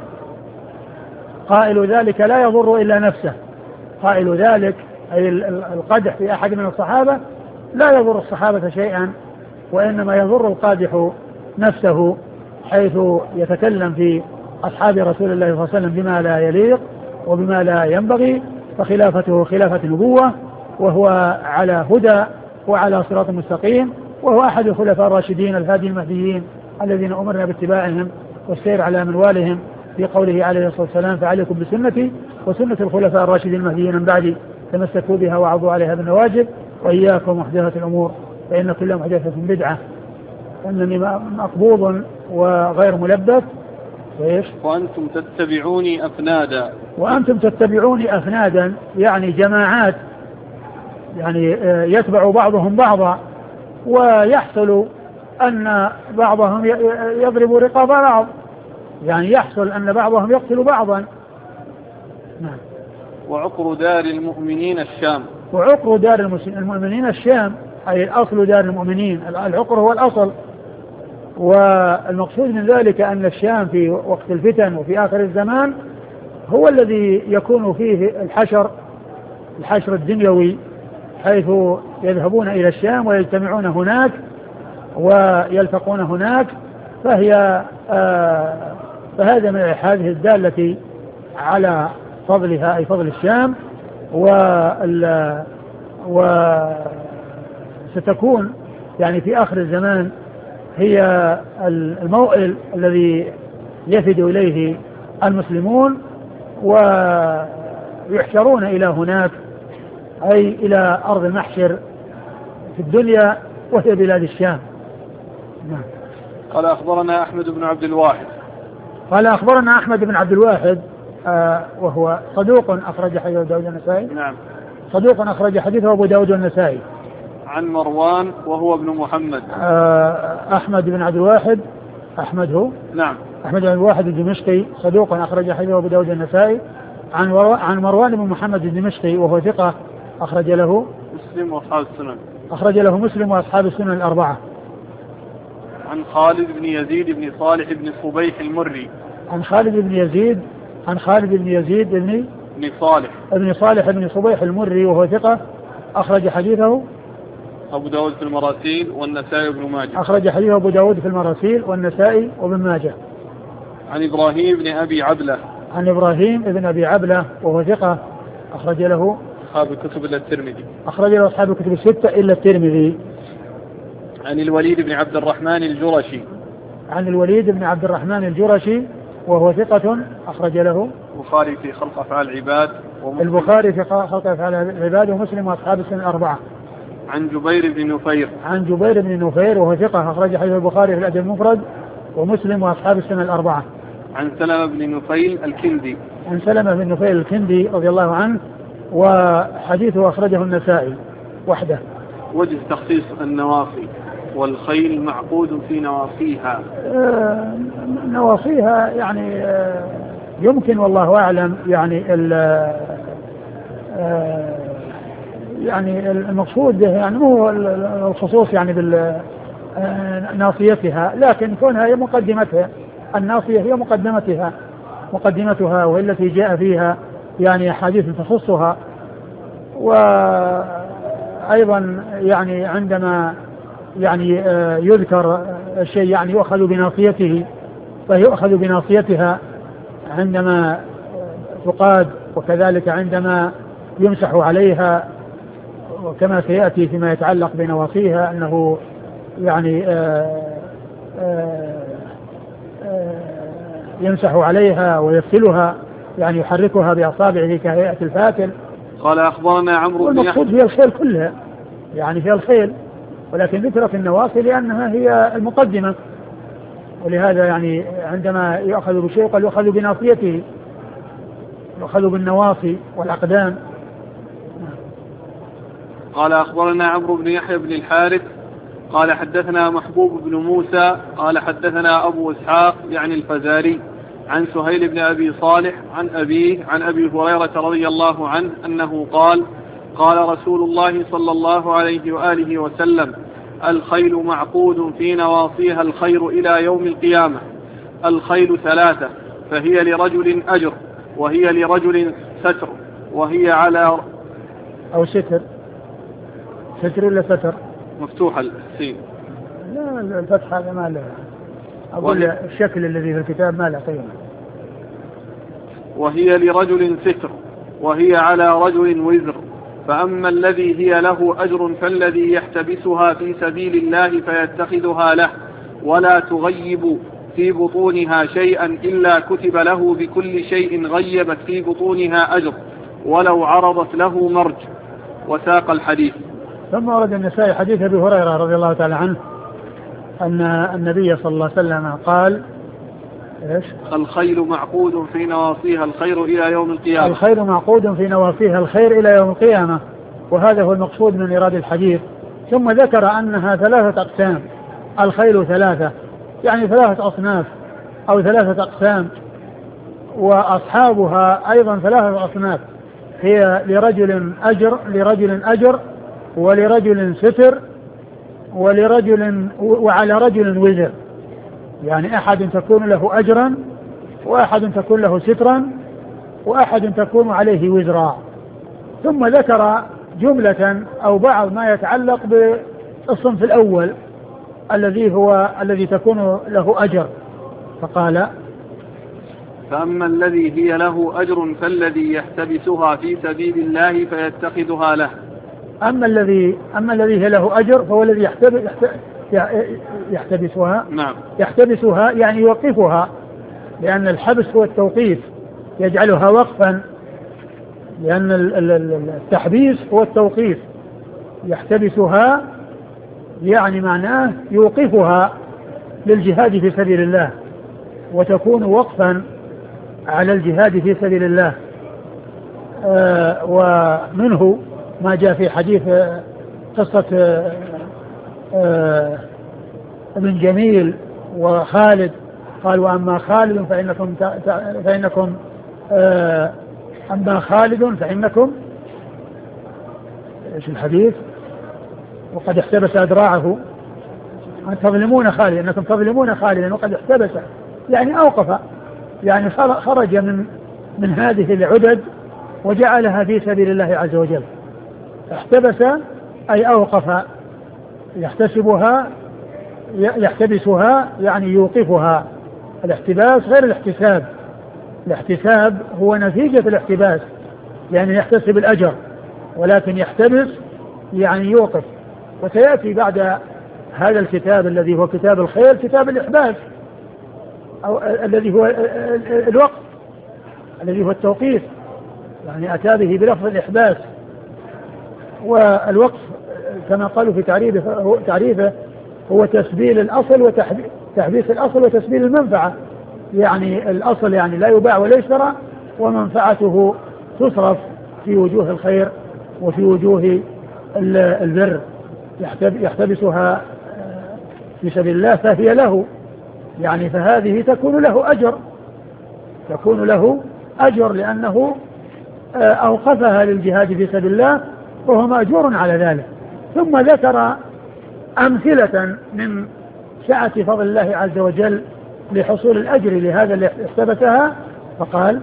قائل ذلك لا يضر إلا نفسه، قائل ذلك أي القدح في أحد من الصحابة لا يضر الصحابة شيئا، وإنما يضر القادح نفسه، حيث يتكلم في أصحاب رسول الله صلى الله عليه وسلم بما لا يليق وبما لا ينبغي، فخلافته خلافة نبوة، وهو على هدى وعلى صراط مستقيم، وهو أحد الخلفاء الراشدين الهادي المهديين الذين أمرنا باتباعهم والسير على منوالهم، في قوله عليه الصلاة والسلام فعليكم بسنتي وسنة الخلفاء الراشدين المهديين من بعدي تمسكوا بها وعضوا عليها بالنواجذ، وإياكم محدثات الأمور فإن كل محدثة بدعة. أنني مقبوض وغير ملبث. وإيش؟ وأنتم تتبعوني أفنادا. وأنتم تتبعوني أفنادا يعني جماعات، يعني يتبع بعضهم بعضا، ويحصل أن بعضهم يضرب رقاب بعض، يعني يحصل أن بعضهم يقتل بعضا. نعم. وعقر دار المؤمنين الشام. وعقر دار المؤمنين الشام أي الأصل دار المؤمنين، العقر هو الأصل. والمقصود من ذلك أن الشام في وقت الفتن وفي آخر الزمان هو الذي يكون فيه الحشر الحشر الدنيوي، حيث يذهبون إلى الشام ويجتمعون هناك ويلتقون هناك، فهي آه فهذا من هذه الدالة على فضلها أي فضل الشام. وستكون يعني في آخر الزمان هي الموئل الذي يفد إليه المسلمون ويحشرون إلى هناك، أي إلى أرض المحشر في الدنيا وهي بلاد الشام. نعم. قال أخبرنا أحمد بن عبد الواحد قال أخبرنا أحمد بن عبد الواحد آه وهو صدوق أخرج حديثه أبو داود والنسائي. نعم. صدوق أخرج حديثه أبو داود والنسائي. عن مروان وهو ابن محمد. آه أحمد بن عبد الواحد أحمد هو نعم. أحمد بن عبد الواحد الدمشقي صدوق أخرج حديثه أبو داود والنسائي. عن عن مروان بن محمد الدمشقي وهو ثقة أخرج له مسلم وأصحاب السنن. أخرج له مسلم وأصحاب السنن الأربعة. عن خالد بن يزيد بن صالح بن صبيح المري. عن خالد بن يزيد عن خالد بن يزيد بن بن صالح ابن صالح بن صبيح المري وهو ثقة أخرج حديثه أبو داود في المراسيل والنسائي وابن ماجه. أخرج حديثه أبو داود في المراسيل والنسائي وابن ماجه. عن إبراهيم بن أبي عبلة. عن إبراهيم بن أبي عبلة وهو ثقة أخرج له أصحاب الكتب إلا الترمذي. أخرج له أصحاب الكتب الستة إلا الترمذي. عن الوليد بن عبد الرحمن الجرشي. عن الوليد بن عبد الرحمن الجرشي وهو ثقة أخرج له البخاري في خلق أفعال العباد البخاري في خلق أفعال العباد ومسلم وأصحاب السنن الأربعة. عن جبير بن نفير. عن جبير بن نفير وهو ثقة أخرج حديث البخاري في الأدب المفرد ومسلم وأصحاب السنن الأربعة. عن سلمة بن نفيل الكندي. عن سلمة بن نفيل الكندي رضي الله عنه وحديثه أخرجه النسائي وحده. وجه تخصيص النواصي والخيل معقود في نواصيها. آه نواصيها يعني آه يمكن والله أعلم يعني آه يعني المقصود يعني مو الخصوص يعني بالناصيتها، لكن كونها هي مقدمتها، الناصية هي مقدمتها مقدمتها وهي التي جاء فيها يعني حديث تخصها. وأيضا يعني عندما يعني يذكر الشيء يعني يؤخذ بناصيته فيؤخذ بناصيتها عندما تقاد، وكذلك عندما يمسح عليها، وكما سيأتي فيما يتعلق بنواصيها أنه يعني آآ آآ آآ يمسح عليها ويفتلها يعني يحركها بأصابعه كهيئة الفاتل. قال أخبرنا عمرو بن والمقصود هي الخيل كلها يعني هي الخيل، ولكن ذكرت النواصي لأنها هي المقدمة، ولهذا يعني عندما يأخذ بشيء قال يأخذ بناصيته، يأخذ بالنواصي والأقدام. قال أخبرنا عمرو بن يحيى بن الحارث قال حدثنا محبوب بن موسى قال حدثنا أبو إسحاق يعني الفزاري عن سهيل بن أبي صالح عن أبيه عن أبي هريرة رضي الله عنه أنه قال قال رسول الله صلى الله عليه وآله وسلم الخيل معقود في نواصيها الخير إلى يوم القيامة. الخيل ثلاثة فهي لرجل أجر وهي لرجل ستر وهي على أو ستر ستر ولا ستر مفتوحة السين. لا الفتح هذا ما له، أقول الشكل الذي في الكتاب ما له قيمة. وهي لرجل ستر وهي على رجل وزر، فأما الذي هي له أجر فالذي يحتبسها في سبيل الله فيتخذها له ولا تغيب في بطونها شيئا إلا كتب له بكل شيء غيبت في بطونها أجر ولو عرضت له مرج. وساق الحديث. ثم ورد النسائي حديث أبي هريرة رضي الله تعالى عنه أن النبي صلى الله عليه وسلم قال إيش؟ الخيل معقود في نواصيها الخير إلى يوم القيامة. الخيل معقود في نواصيها الخير إلى يوم القيامة، وهذا هو المقصود من إيراد الحديث. ثم ذكر أنها ثلاثة أقسام، الخيل ثلاثة يعني ثلاثة أصناف أو ثلاثة أقسام، وأصحابها أيضا ثلاثة أصناف، هي لرجل أجر لرجل أجر ولرجل ستر ولرجل وعلى رجل وزر، يعني أحد تكون له أجرا وأحد تكون له سترا وأحد تكون عليه وزرا. ثم ذكر جملة أو بعض ما يتعلق بالصنف الأول الذي هو الذي تكون له أجر، فقال فأما الذي هي له أجر فالذي يحتبسها في سبيل الله فيتخذها له أما الذي أما الذي هي له أجر فهو الذي يحتبس يحتبسها نعم يحتبسها يعني يوقفها، لأن الحبس هو التوقيف، يجعلها وقفا، لأن التحبيس هو التوقيف. يحتبسها يعني معناه يوقفها للجهاد في سبيل الله، وتكون وقفا على الجهاد في سبيل الله. آه ومنه ما جاء في حديث آه قصة آه آه ابن جميل وخالد، قال وأما خالد فإنكم فإنكم آه أما خالد فإنكم إيش الحديث؟ وقد احتبس أدراعه أن تظلمون خالد، أنكم تظلمون خالدا وقد احتبس، يعني أوقف، يعني خرج من من هذه العدد وجعلها في سبيل الله عز وجل. احتبس أي أوقف، يحتسبها يحتبسها يعني يوقفها. الاحتباس غير الاحتساب، الاحتساب هو نتيجة الاحتباس، يعني يحتسب الأجر، ولكن يحتبس يعني يوقف. وسيأتي بعد هذا الكتاب الذي هو كتاب الخير كتاب الإحباس، أو الذي هو الوقف الذي هو التوقيف، يعني أتى به بلفظ الإحباس. والوقف كما قالوا في تعريفه تعريفه هو تسبيل الأصل وتحبيس الأصل وتسبيل المنفعة، يعني الأصل يعني لا يباع ولا يشترى، ومنفعته تصرف في وجوه الخير وفي وجوه البر، يحتبسها في سبيل الله فهي له، يعني فهذه تكون له أجر، تكون له أجر لأنه أوقفها للجهاد في سبيل الله وهو مأجور على ذلك. ثم ذكر أمثلة من سعة فضل الله عز وجل لحصول الأجر لهذا اللي احتبسها، فقال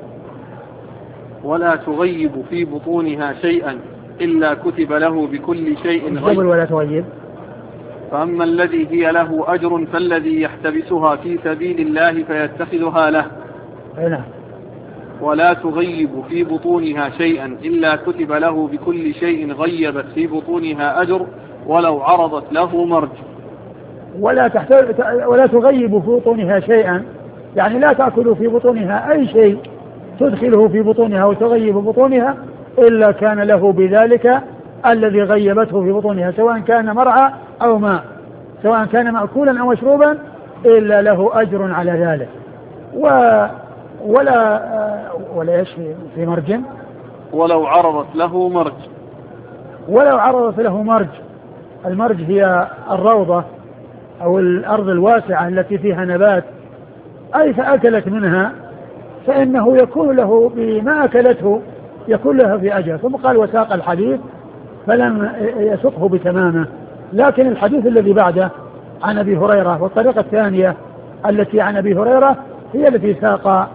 ولا تغيب في بطونها شيئا إلا كتب له بكل شيء غيب. ولا تغيب. فأما الذي هي له أجر فالذي يحتبسها في سبيل الله فيتخذها له. هنا. ولا تغيب في بطونها شيئا إلا كتب له بكل شيء غيبت في بطونها أجر ولو عرضت له مرج. ولا تحتاج ولا تغيب في بطونها شيئا، يعني لا تأكل في بطونها أي شيء تدخله في بطونها وتغيب بطونها إلا كان له بذلك الذي غيبته في بطونها، سواء كان مرعى أو ماء، سواء كان مأكولا أو مشروبا، إلا له أجر على ذلك. و ولا ولا ايش في مرج. ولو عرضت له مرج. ولو عرضت له مرج. المرج هي الروضة أو الأرض الواسعة التي فيها نبات، أي فأكلت منها فإنه يكون له بما أكلته يكون له في أجر. ثم قال وساق الحديث فلم يسقه بتمامه، لكن الحديث الذي بعده عن أبي هريرة والطريقة الثانية التي عن أبي هريرة هي التي ساق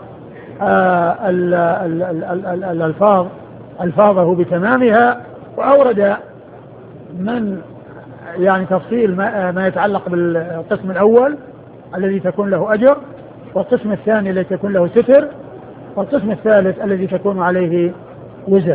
الألفاظ ألفاظه بتمامها، وأورد من يعني تفصيل ما, ما يتعلق بالقسم الأول الذي تكون له أجر، والقسم الثاني الذي تكون له ستر، والقسم الثالث الذي تكون عليه وزر.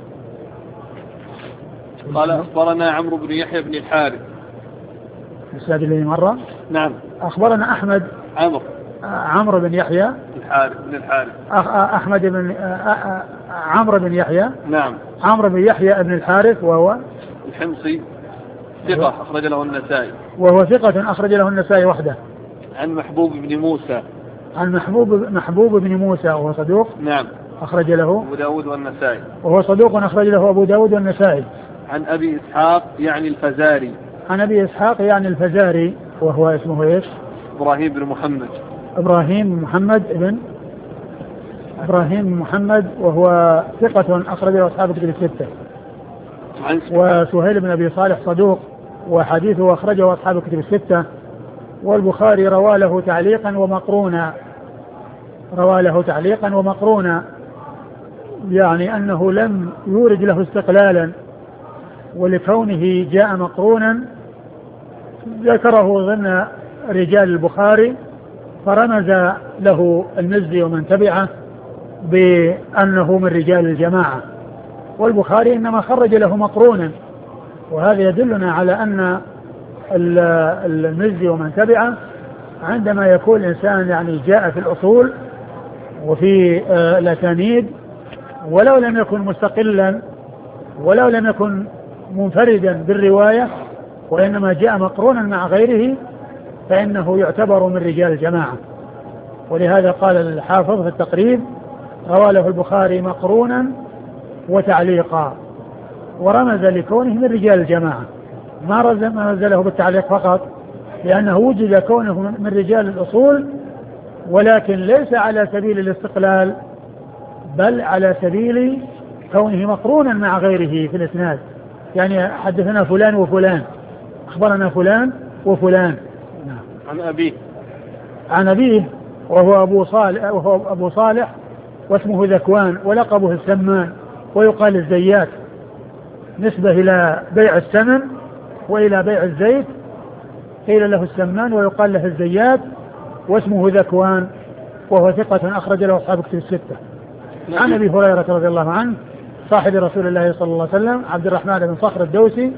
قال أخبرنا عمرو بن يحيى بن الحارث. الأستاذ الذي مرة. نعم. أخبرنا أحمد عمرو عمرو بن يحيى الحارث بن الحارث. أحمد بن عمرو بن يحيى. نعم. عمرو بن يحيى بن الحارث وهو الحمصي ثقة أخرج له النسائي. وهو ثقة أخرج له النسائي وحده. عن محبوب بن موسى. عن محبوب محبوب بن موسى وهو صدوق. نعم. أخرج له أبو داود والنسائي. وهو صدوق أخرج له أبو داود والنسائي. عن أبي إسحاق يعني الفزاري. عن أبي إسحاق يعني الفزاري وهو اسمه إيش؟ إبراهيم بن محمد. إبراهيم بن محمد ابن إبراهيم بن محمد وهو ثقة أخرج له أصحاب الكتب الستة. وسهيل بن أبي صالح صدوق وحديثه أخرجه أصحاب الكتب الستة، والبخاري روى له تعليقا ومقرونا روى له تعليقا ومقرونا يعني أنه لم يورد له استقلالا، ولكونه جاء مقرونا ذكره ضمن رجال البخاري، فرمز له المزي ومن تبعه بأنه من رجال الجماعة، والبخاري إنما خرج له مقرونا، وهذا يدلنا على أن المزي ومن تبعه عندما يكون الإنسان يعني جاء في الأصول وفي الأسانيد ولو لم يكن مستقلا ولو لم يكن منفردا بالرواية وإنما جاء مقرونا مع غيره فإنه يعتبر من رجال الجماعة. ولهذا قال الحافظ في التقريب روى له البخاري مقرونا وتعليقا، ورمز لكونه من رجال الجماعة، ما رمز له بالتعليق فقط لأنه وجد كونه من رجال الأصول ولكن ليس على سبيل الاستقلال بل على سبيل كونه مقرونا مع غيره في الإسناد، يعني حدثنا فلان وفلان، أخبرنا فلان وفلان. عن أبيه عن أبيه وهو أبو صالح, وهو أبو صالح واسمه ذكوان ولقبه السمان ويقال الزيات، نسبة إلى بيع السمن وإلى بيع الزيت، قيل له السمان ويقال له الزيات، واسمه ذكوان وهو ثقة أخرج له أصحاب كتب الستة. عن أبي هريرة رضي الله عنه صاحب رسول الله صلى الله عليه وسلم عبد الرحمن بن صخر الدوسي،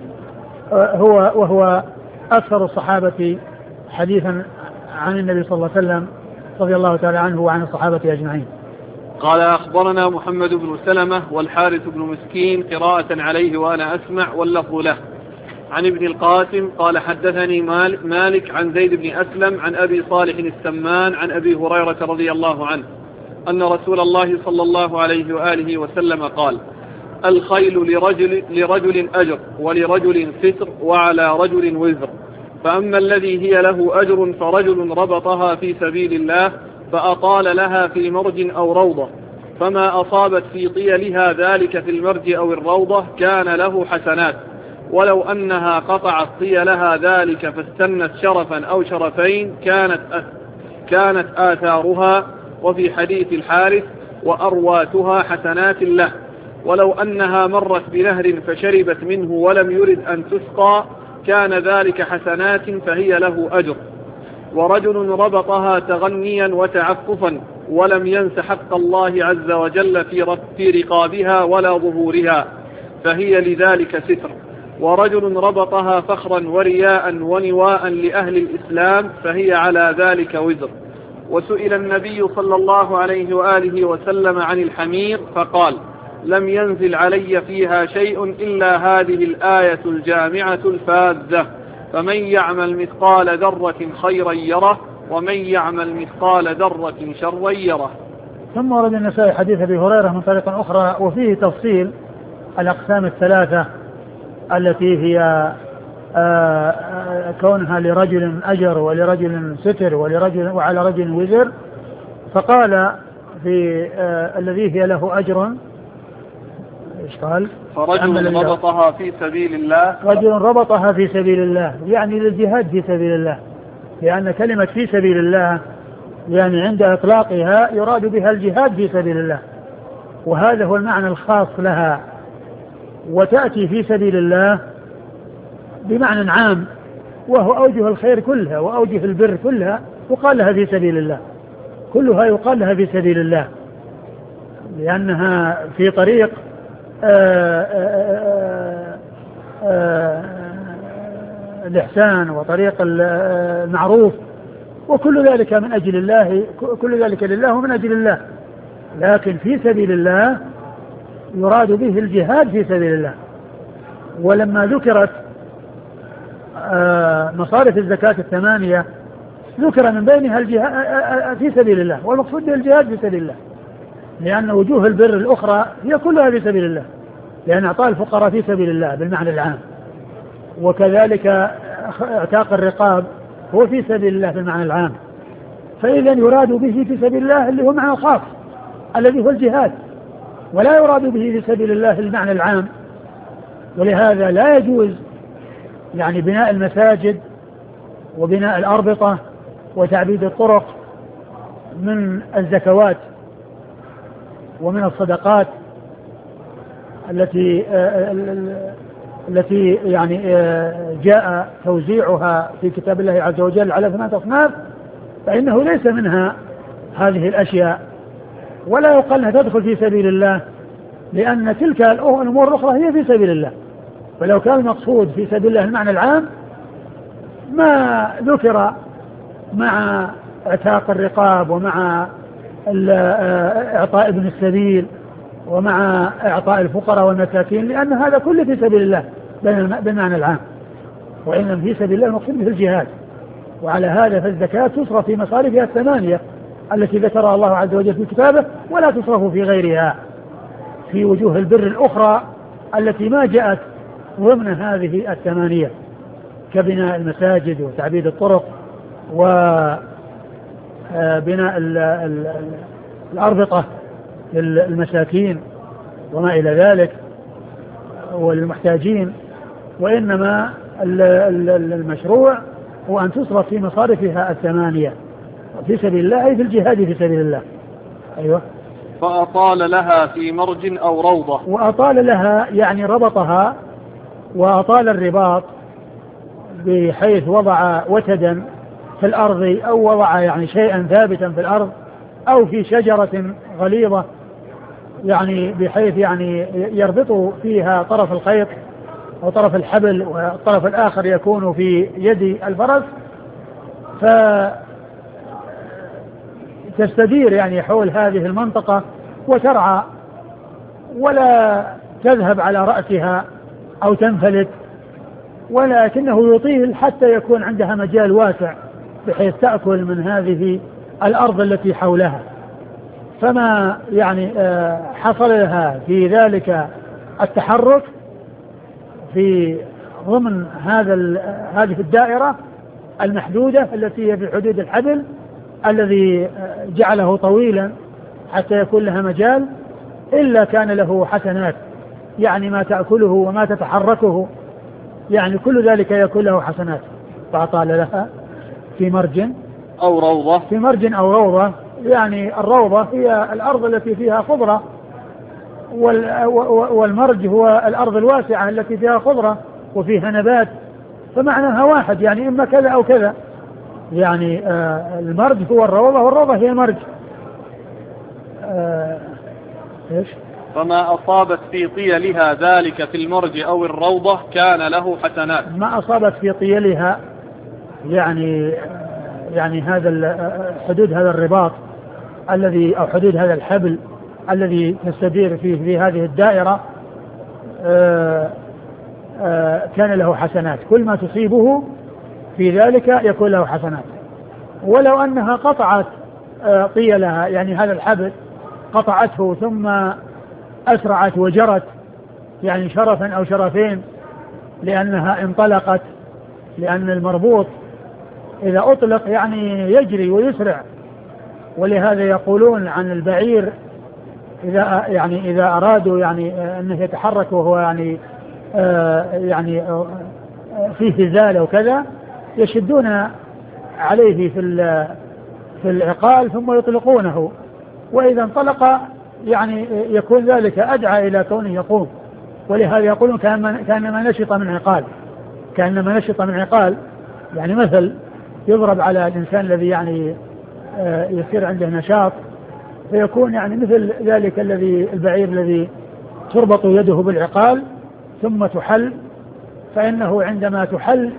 هو وهو أكثر الصحابة حديثا عن النبي صلى الله عليه وسلم رضي الله تعالى عنه وعن الصحابة أجمعين. قال أخبرنا محمد بن سلمة والحارث بن مسكين قراءة عليه وأنا أسمع واللفظ له. عن ابن القاسم قال حدثني مالك عن زيد بن أسلم عن أبي صالح السمان عن أبي هريرة رضي الله عنه أن رسول الله صلى الله عليه وآله وسلم قال: الخيل لرجل, لرجل أجر ولرجل ستر وعلى رجل وزر، فأما الذي هي له أجر فرجل ربطها في سبيل الله فأطال لها في مرج أو روضة، فما أصابت في طيلها ذلك في المرج أو الروضة كان له حسنات، ولو أنها قطعت طيلها ذلك فاستنت شرفا أو شرفين كانت كانت آثارها. وفي حديث الحارث: وأرواتها حسنات له، ولو أنها مرت بنهر فشربت منه ولم يرد أن تسقى كان ذلك حسنات فهي له أجر. ورجل ربطها تغنيا وتعففا ولم ينس حق الله عز وجل في رقابها ولا ظهورها فهي لذلك ستر. ورجل ربطها فخرا ورياء ونواء لأهل الإسلام فهي على ذلك وزر. وسئل النبي صلى الله عليه وآله وسلم عن الحمير فقال: لم ينزل علي فيها شيء إلا هذه الآية الجامعة الفاذة: فمن يعمل مثقال ذرة خيرا يره ومن يعمل مثقال ذرة شرا يره. ثم ورد النسائي حديث أبي هريرة من طريق أخرى وفيه تفصيل الأقسام الثلاثة التي هي آآ آآ كونها لرجل أجر ولرجل ستر ولرجل وعلى رجل وزر. فقال في الذي هي له أجر إيش قال؟ فرجل ربطها في سبيل الله رجل ربطها في سبيل الله يعني للجهاد في سبيل الله، لأن كلمة في سبيل الله يعني عند إطلاقها يراد بها الجهاد في سبيل الله، وهذا هو المعنى الخاص لها. وتأتي في سبيل الله بمعنى عام وهو أوجه الخير كلها وأوجه البر كلها وقال لها في سبيل الله، كلها يقال لها في سبيل الله لأنها في طريق آآ آآ آآ الإحسان وطريق المعروف، وكل ذلك من أجل الله، كل ذلك لله ومن أجل الله. لكن في سبيل الله يراد به الجهاد في سبيل الله. ولما ذكرت مصارف الزكاة الثمانية ذكر من بينها الجهاد في سبيل الله، والمقصود به الجهاد في سبيل الله، لأن وجوه البر الأخرى هي كلها في سبيل الله، لأن أعطاء الفقراء في سبيل الله بالمعنى العام، وكذلك اعتاق الرقاب هو في سبيل الله بالمعنى العام. فإذا يراد به في سبيل الله اللي هو معنى خاص الذي هو الجهاد، ولا يراد به في سبيل الله المعنى العام. ولهذا لا يجوز يعني بناء المساجد وبناء الأربطة وتعبيد الطرق من الزكوات ومن الصدقات التي التي يعني جاء توزيعها في كتاب الله عز وجل على ثمانية أصناف، فإنه ليس منها هذه الأشياء، ولا يقال أنها تدخل في سبيل الله لأن تلك الأمور الأخرى هي في سبيل الله. فلو كان المقصود في سبيل الله المعنى العام ما ذكر مع اعتاق الرقاب ومع إعطاء ابن السبيل ومع إعطاء الفقراء والمساكين، لأن هذا كله في سبيل الله بالمعنى العام، وإنما في سبيل الله المقصود في الجهاد. وعلى هذا فالزكاة تصرف في مصارفها الثمانية التي ذكرها الله عز وجل في كتابه، ولا تصرف في غيرها في وجوه البر الأخرى التي ما جاءت ضمن هذه الثمانية، كبناء المساجد وتعبيد الطرق وبناء الأربطة للمساكين وما إلى ذلك وللمحتاجين. وإنما المشروع هو أن تصرف في مصارفها الثمانية في سبيل الله، أي في الجهاد في سبيل الله. أيوة. فأطال لها في مرج أو روضة. وأطال لها يعني ربطها، وأطال الرباط بحيث وضع وتدا في الأرض أو وضع يعني شيئا ثابتا في الأرض أو في شجرة غليظة، يعني بحيث يعني يربط فيها طرف الخيط أو طرف الحبل والطرف الآخر يكون في يد الفرس، فتستدير يعني حول هذه المنطقة وترعى ولا تذهب على رأسها أو تنفلت، ولكنه يطيل حتى يكون عندها مجال واسع بحيث تأكل من هذه الأرض التي حولها. فما يعني حصل لها في ذلك التحرك في ضمن هذا هذه الدائرة المحدودة التي هي في حدود الحبل الذي جعله طويلا حتى يكون لها مجال، إلا كان له حسنات، يعني ما تأكله وما تتحركه، يعني كل ذلك يكون له حسنات. فأطال لها في مرج أو روضة. في مرج أو روضة، يعني الروضة هي الأرض التي فيها خضرة، والمرج هو الأرض الواسعة التي فيها خضرة وفيها نبات، فمعناها واحد، يعني إما كذا أو كذا. يعني آه المرج هو الروضة والروضة هي المرج. آه إيش؟ فما أصابت في طيلها ذلك في المرج أو الروضة كان له حسنات. ما أصابت في طيلها يعني يعني هذا حدود هذا الرباط الذي أو حدود هذا الحبل الذي تستدير فيه في هذه الدائرة آآ آآ كان له حسنات، كل ما تصيبه في ذلك يكون له حسنات. ولو أنها قطعت طيلها، يعني هذا الحبل قطعته ثم أسرعت وجرت، يعني شرفا أو شرفين، لأنها انطلقت، لأن المربوط إذا أطلق يعني يجري ويسرع. ولهذا يقولون عن البعير إذا يعني إذا أرادوا يعني أنه يتحرك وهو يعني آه يعني آه فيه هزال وكذا، يشدون عليه في في العقال ثم يطلقونه، وإذا انطلق يعني يكون ذلك أدعى إلى كونه يقوم. ولهذا يقولون كأنما نشط من عقال، كأنما نشط من عقال، يعني مثل يضرب على الإنسان الذي يعني آه يصير عنده نشاط، فيكون يعني مثل ذلك الذي البعير الذي تربط يده بالعقال ثم تحل، فإنه عندما تحل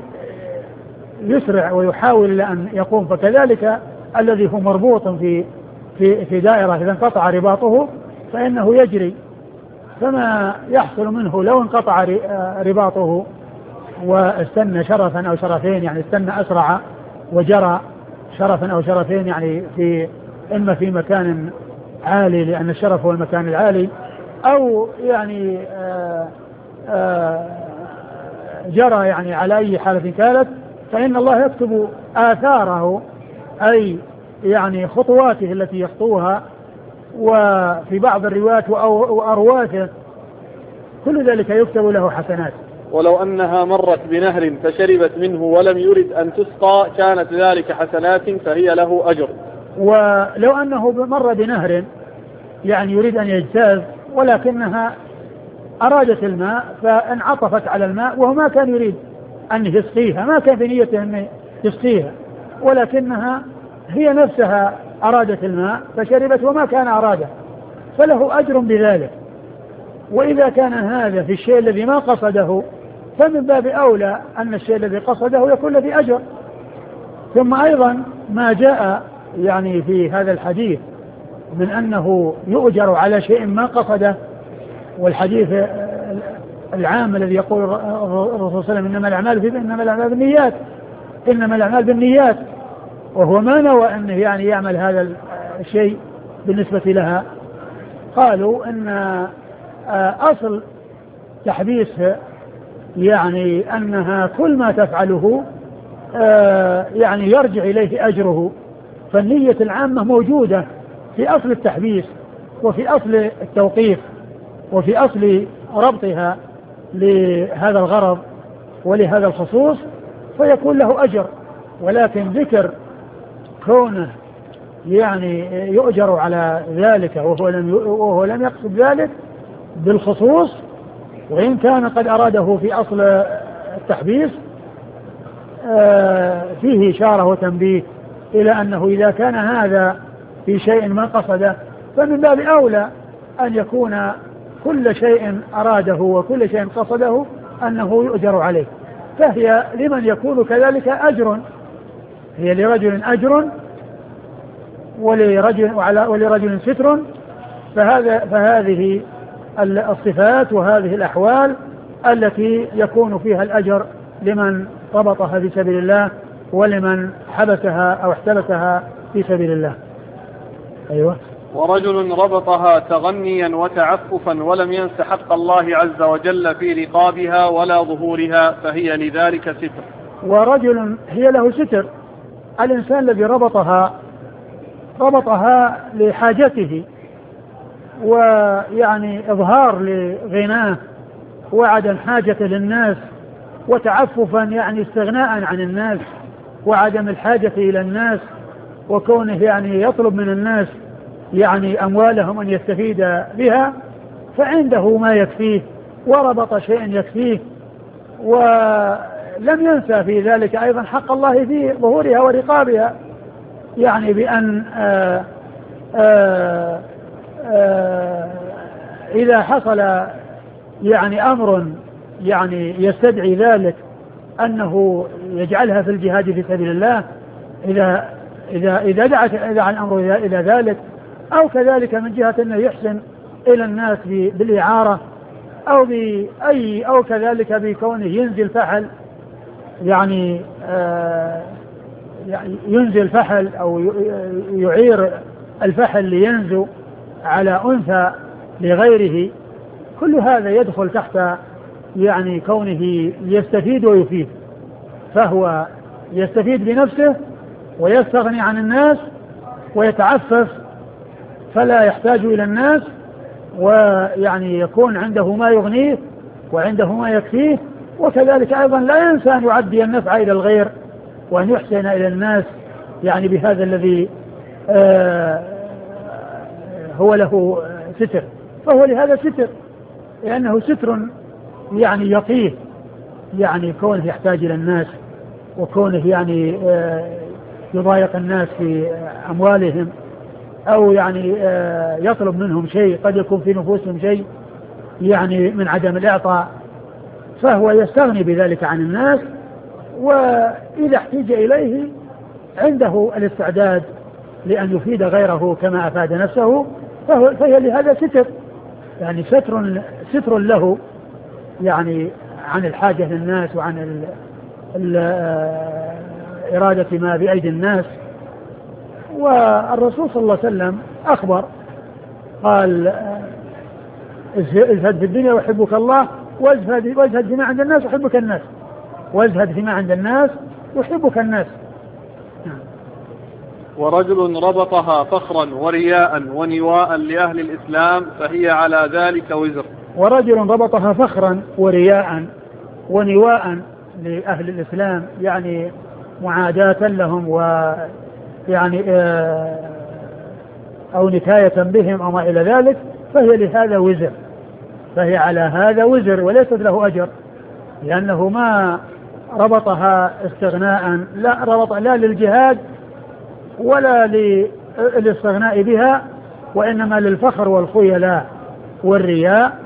يسرع ويحاول أن يقوم. فكذلك الذي هو مربوط في في في دائرة إذا انقطع رباطه فإنه يجري، فما يحصل منه لو انقطع رباطه واستنى شرفا أو شرفين، يعني استنى أسرع وجرى شرفا أو شرفين، يعني في إما في مكان عالي لأن الشرف هو المكان العالي، أو يعني آآ آآ جرى يعني على أي حالة كانت، فإن الله يكتب آثاره، أي يعني خطواته التي يخطوها، وفي بعض الروايات وأرواثه، كل ذلك يكتب له حسنات. ولو أنها مرت بنهر فشربت منه ولم يرد أن تسقى كانت ذلك حسنات فهي له أجر. ولو أنه مر بنهر يعني يريد أن يجتاز ولكنها أرادت الماء فانعطفت على الماء وهو ما كان يريد أن يسقيها، ما كان في نيته أن يسقيها، ولكنها هي نفسها أرادت الماء فشربت وما كان أراده، فله أجر بذلك. وإذا كان هذا في الشيء الذي ما قصده فمن باب أولى أن الشيء الذي قصده يكون له أجر. ثم أيضا ما جاء يعني في هذا الحديث من أنه يؤجر على شيء ما قصده، والحديث العام الذي يقول الرسول صلى الله عليه وسلم إنما الأعمال إنما الأعمال بالنيات إنما الأعمال بالنيات، وهو ما نوى أنه يعني يعمل هذا الشيء بالنسبة لها. قالوا أن أصل تحبيس يعني أنها كل ما تفعله يعني يرجع إليه أجره، فالنية العامة موجودة في أصل التحبيس وفي أصل التوقيف وفي أصل ربطها لهذا الغرض ولهذا الخصوص، فيكون له أجر. ولكن ذكر كونه يعني يؤجر على ذلك وهو لم وهو لم يقصد ذلك بالخصوص، وإن كان قد أراده في أصل التحبيس فيه إشارة وتنبيه إلى أنه إذا كان هذا في شيء ما قصده فمن باب أولى أن يكون كل شيء أراده وكل شيء قصده أنه يؤجر عليه. فهي لمن يكون كذلك أجر، هي لرجل أجر ولرجل, ولرجل ستر. فهذا فهذه الصفات وهذه الأحوال التي يكون فيها الأجر لمن ربطها في سبيل الله ولمن حبسها أو احتبسها في سبيل الله. أيوة. ورجل ربطها تغنيا وتعففا ولم ينس حق الله عز وجل في رقابها ولا ظهورها فهي لذلك ستر. ورجل هي له ستر، الإنسان الذي ربطها ربطها لحاجته ويعني إظهار لغناه وعدم حاجة للناس، وتعففا يعني استغناء عن الناس وعدم الحاجة إلى الناس، وكونه يعني يطلب من الناس يعني أموالهم أن يستفيد بها، فعنده ما يكفيه وربط شيء يكفيه، ولم ينسى في ذلك أيضا حق الله في ظهورها ورقابها، يعني بأن آآ آآ آآ إذا حصل يعني أمر يعني يستدعي ذلك أنه يجعلها في الجهاد في سبيل الله، إذا إذا إذا دعت إذا الأمر إلى ذلك، أو كذلك من جهة أنه يحسن إلى الناس بالإعارة أو بأي أو كذلك بكونه ينزل فحل يعني آه ينزل فحل أو يعير الفحل لينزو على أنثى لغيره، كل هذا يدخل تحت يعني كونه يستفيد ويفيد، فهو يستفيد بنفسه ويستغني عن الناس ويتعفف فلا يحتاج إلى الناس، ويعني يكون عنده ما يغنيه وعنده ما يكفيه، وكذلك أيضا لا ينسى أن يعدي النفع إلى الغير وأن يحسن إلى الناس يعني بهذا الذي آه هو له ستر، فهو لهذا ستر لأنه ستر يعني يقيه، يعني كونه يحتاج إلى الناس وكونه يعني آه يضايق الناس في أموالهم أو يعني آه يطلب منهم شيء قد يكون في نفوسهم شيء يعني من عدم الإعطاء، فهو يستغني بذلك عن الناس، وإذا احتاج إليه عنده الاستعداد لأن يفيد غيره كما أفاد نفسه، فهو فهي لهذا ستر، يعني ستر ستر له يعني عن الحاجة للناس وعن ال ال إرادة ما بأيدي الناس. والرسول صلى الله عليه وسلم أخبر قال ازهد في الدنيا ويحبك الله وازهد, وازهد فيما عند الناس ويحبك الناس، وازهد فيما عند الناس ويحبك الناس. ورجل ربطها فخرا ورياء ونواء لأهل الإسلام فهي على ذلك وزر. ورجل ربطها فخرا ورياء ونواء لأهل الإسلام يعني معاداة لهم ويعني أو نكاية بهم أو ما إلى ذلك، فهي لهذا وزر، فهي على هذا وزر وليست له أجر، لأنه ما ربطها استغناء، لا ربط لا للجهاد ولا للاستغناء بها، وإنما للفخر والخيلاء والرياء،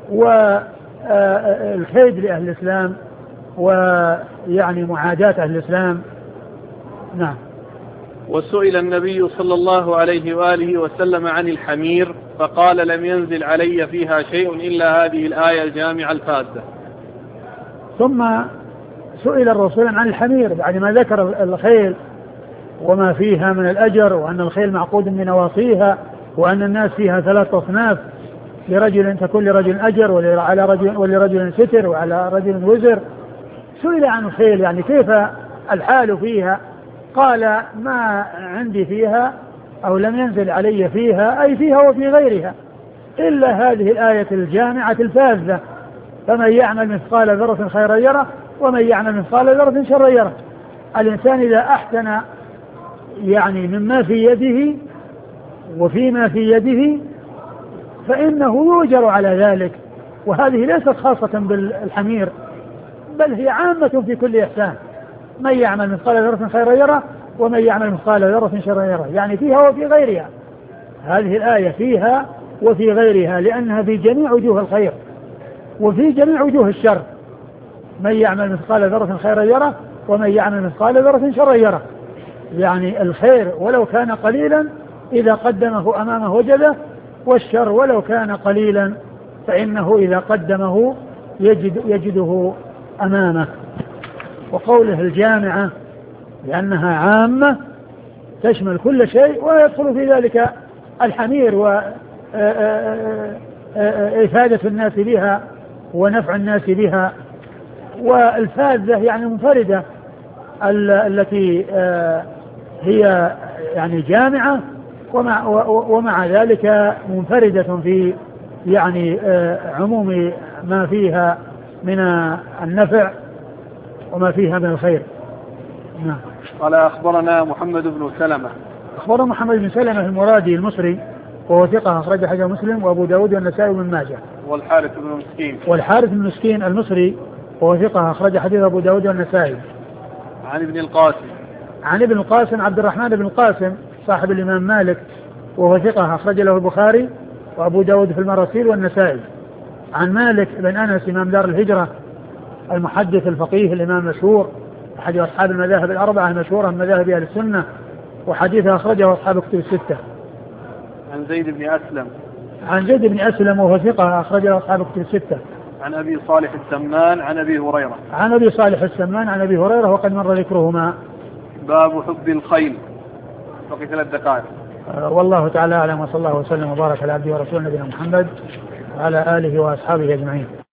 والكيد لأهل الإسلام ويعني معاداة أهل الإسلام. نعم. وسئل النبي صلى الله عليه وآله وسلم عن الحمير فقال لم ينزل علي فيها شيء إلا هذه الآية الجامعة الفاذة. ثم سئل الرسول عن الحمير بعد ما ذكر الخيل وما فيها من الأجر، وأن الخيل معقود من نواصيها، وأن الناس فيها ثلاث أصناف، لرجل تكون لرجل أجر ولرجل, رجل ولرجل ستر وعلى رجل وزر. سئل عن الخيل يعني كيف الحال فيها، قال ما عندي فيها أو لم ينزل علي فيها أي فيها وفي غيرها إلا هذه الآية الجامعة الفاذة، فمن يعمل مثقال ذرة خيرا يره ومن يعمل مثقال ذرة شرا يره. الإنسان إذا أحسن يعني مما في يده وفيما في يده فإنه يؤجر على ذلك، وهذه ليست خاصة بالحمير بل هي عامة في كل إحسان. من يعمل مثقال ذرة خيرا يره ومن يعمل مثقال ذرة شرا يره، يعني فيها وفي غيرها. هذه الآية فيها وفي غيرها لأنها في جميع وجوه الخير وفي جميع وجوه الشر. من يعمل مثقال ذرة خيرا يره ومن يعمل مثقال ذرة شرا يره، يعني الخير ولو كان قليلا إذا قدمه أمامه وجده، والشر ولو كان قليلا فإنه إذا قدمه يجد يجده أمامه. وقوله الجامعة لأنها عامة تشمل كل شيء، ويدخل في ذلك الحمير وإفادة الناس بها ونفع الناس بها. والفاذة يعني منفردة التي هي يعني جامعة ومع, ومع ذلك منفردة في يعني عموم ما فيها من النفع وما فيها من الخير. نعم. قال أخبرنا محمد بن سلمة. أخبرنا محمد بن سلمة المرادي المصري وهو ثقة أخرج حديثه مسلم وأبو داود والنسائي وابن ماجه. والحارث بن مسكين. والحارث بن مسكين المصري وهو ثقة أخرج حديث أبو داود والنسائي. عن ابن القاسم. عن ابن القاسم عبد الرحمن بن القاسم صاحب الإمام مالك وهو ثقة أخرج له البخاري وأبو داود في المراسيل والنسائي. عن مالك بن أنس إمام دار الهجرة المحدث الفقيه الإمام المشهور أحد أصحاب المذاهب الأربعة المشهورة من مذاهب أهل السنة، وحديثه أخرجه أصحاب كتب الستة. عن زيد بن أسلم. عن زيد بن أسلم وهو ثقة أخرجه أصحاب كتب الستة. عن أبي صالح السمان عن أبي هريرة. عن أبي صالح السمان عن أبي هريرة وقد مر ذكرهما. باب حب الخيل. بقي ثلاث دقائق. أه والله تعالى أعلم، وصلى الله وسلم وبارك على عبده ورسوله نبينا محمد وعلى آله وأصحابه أجمعين.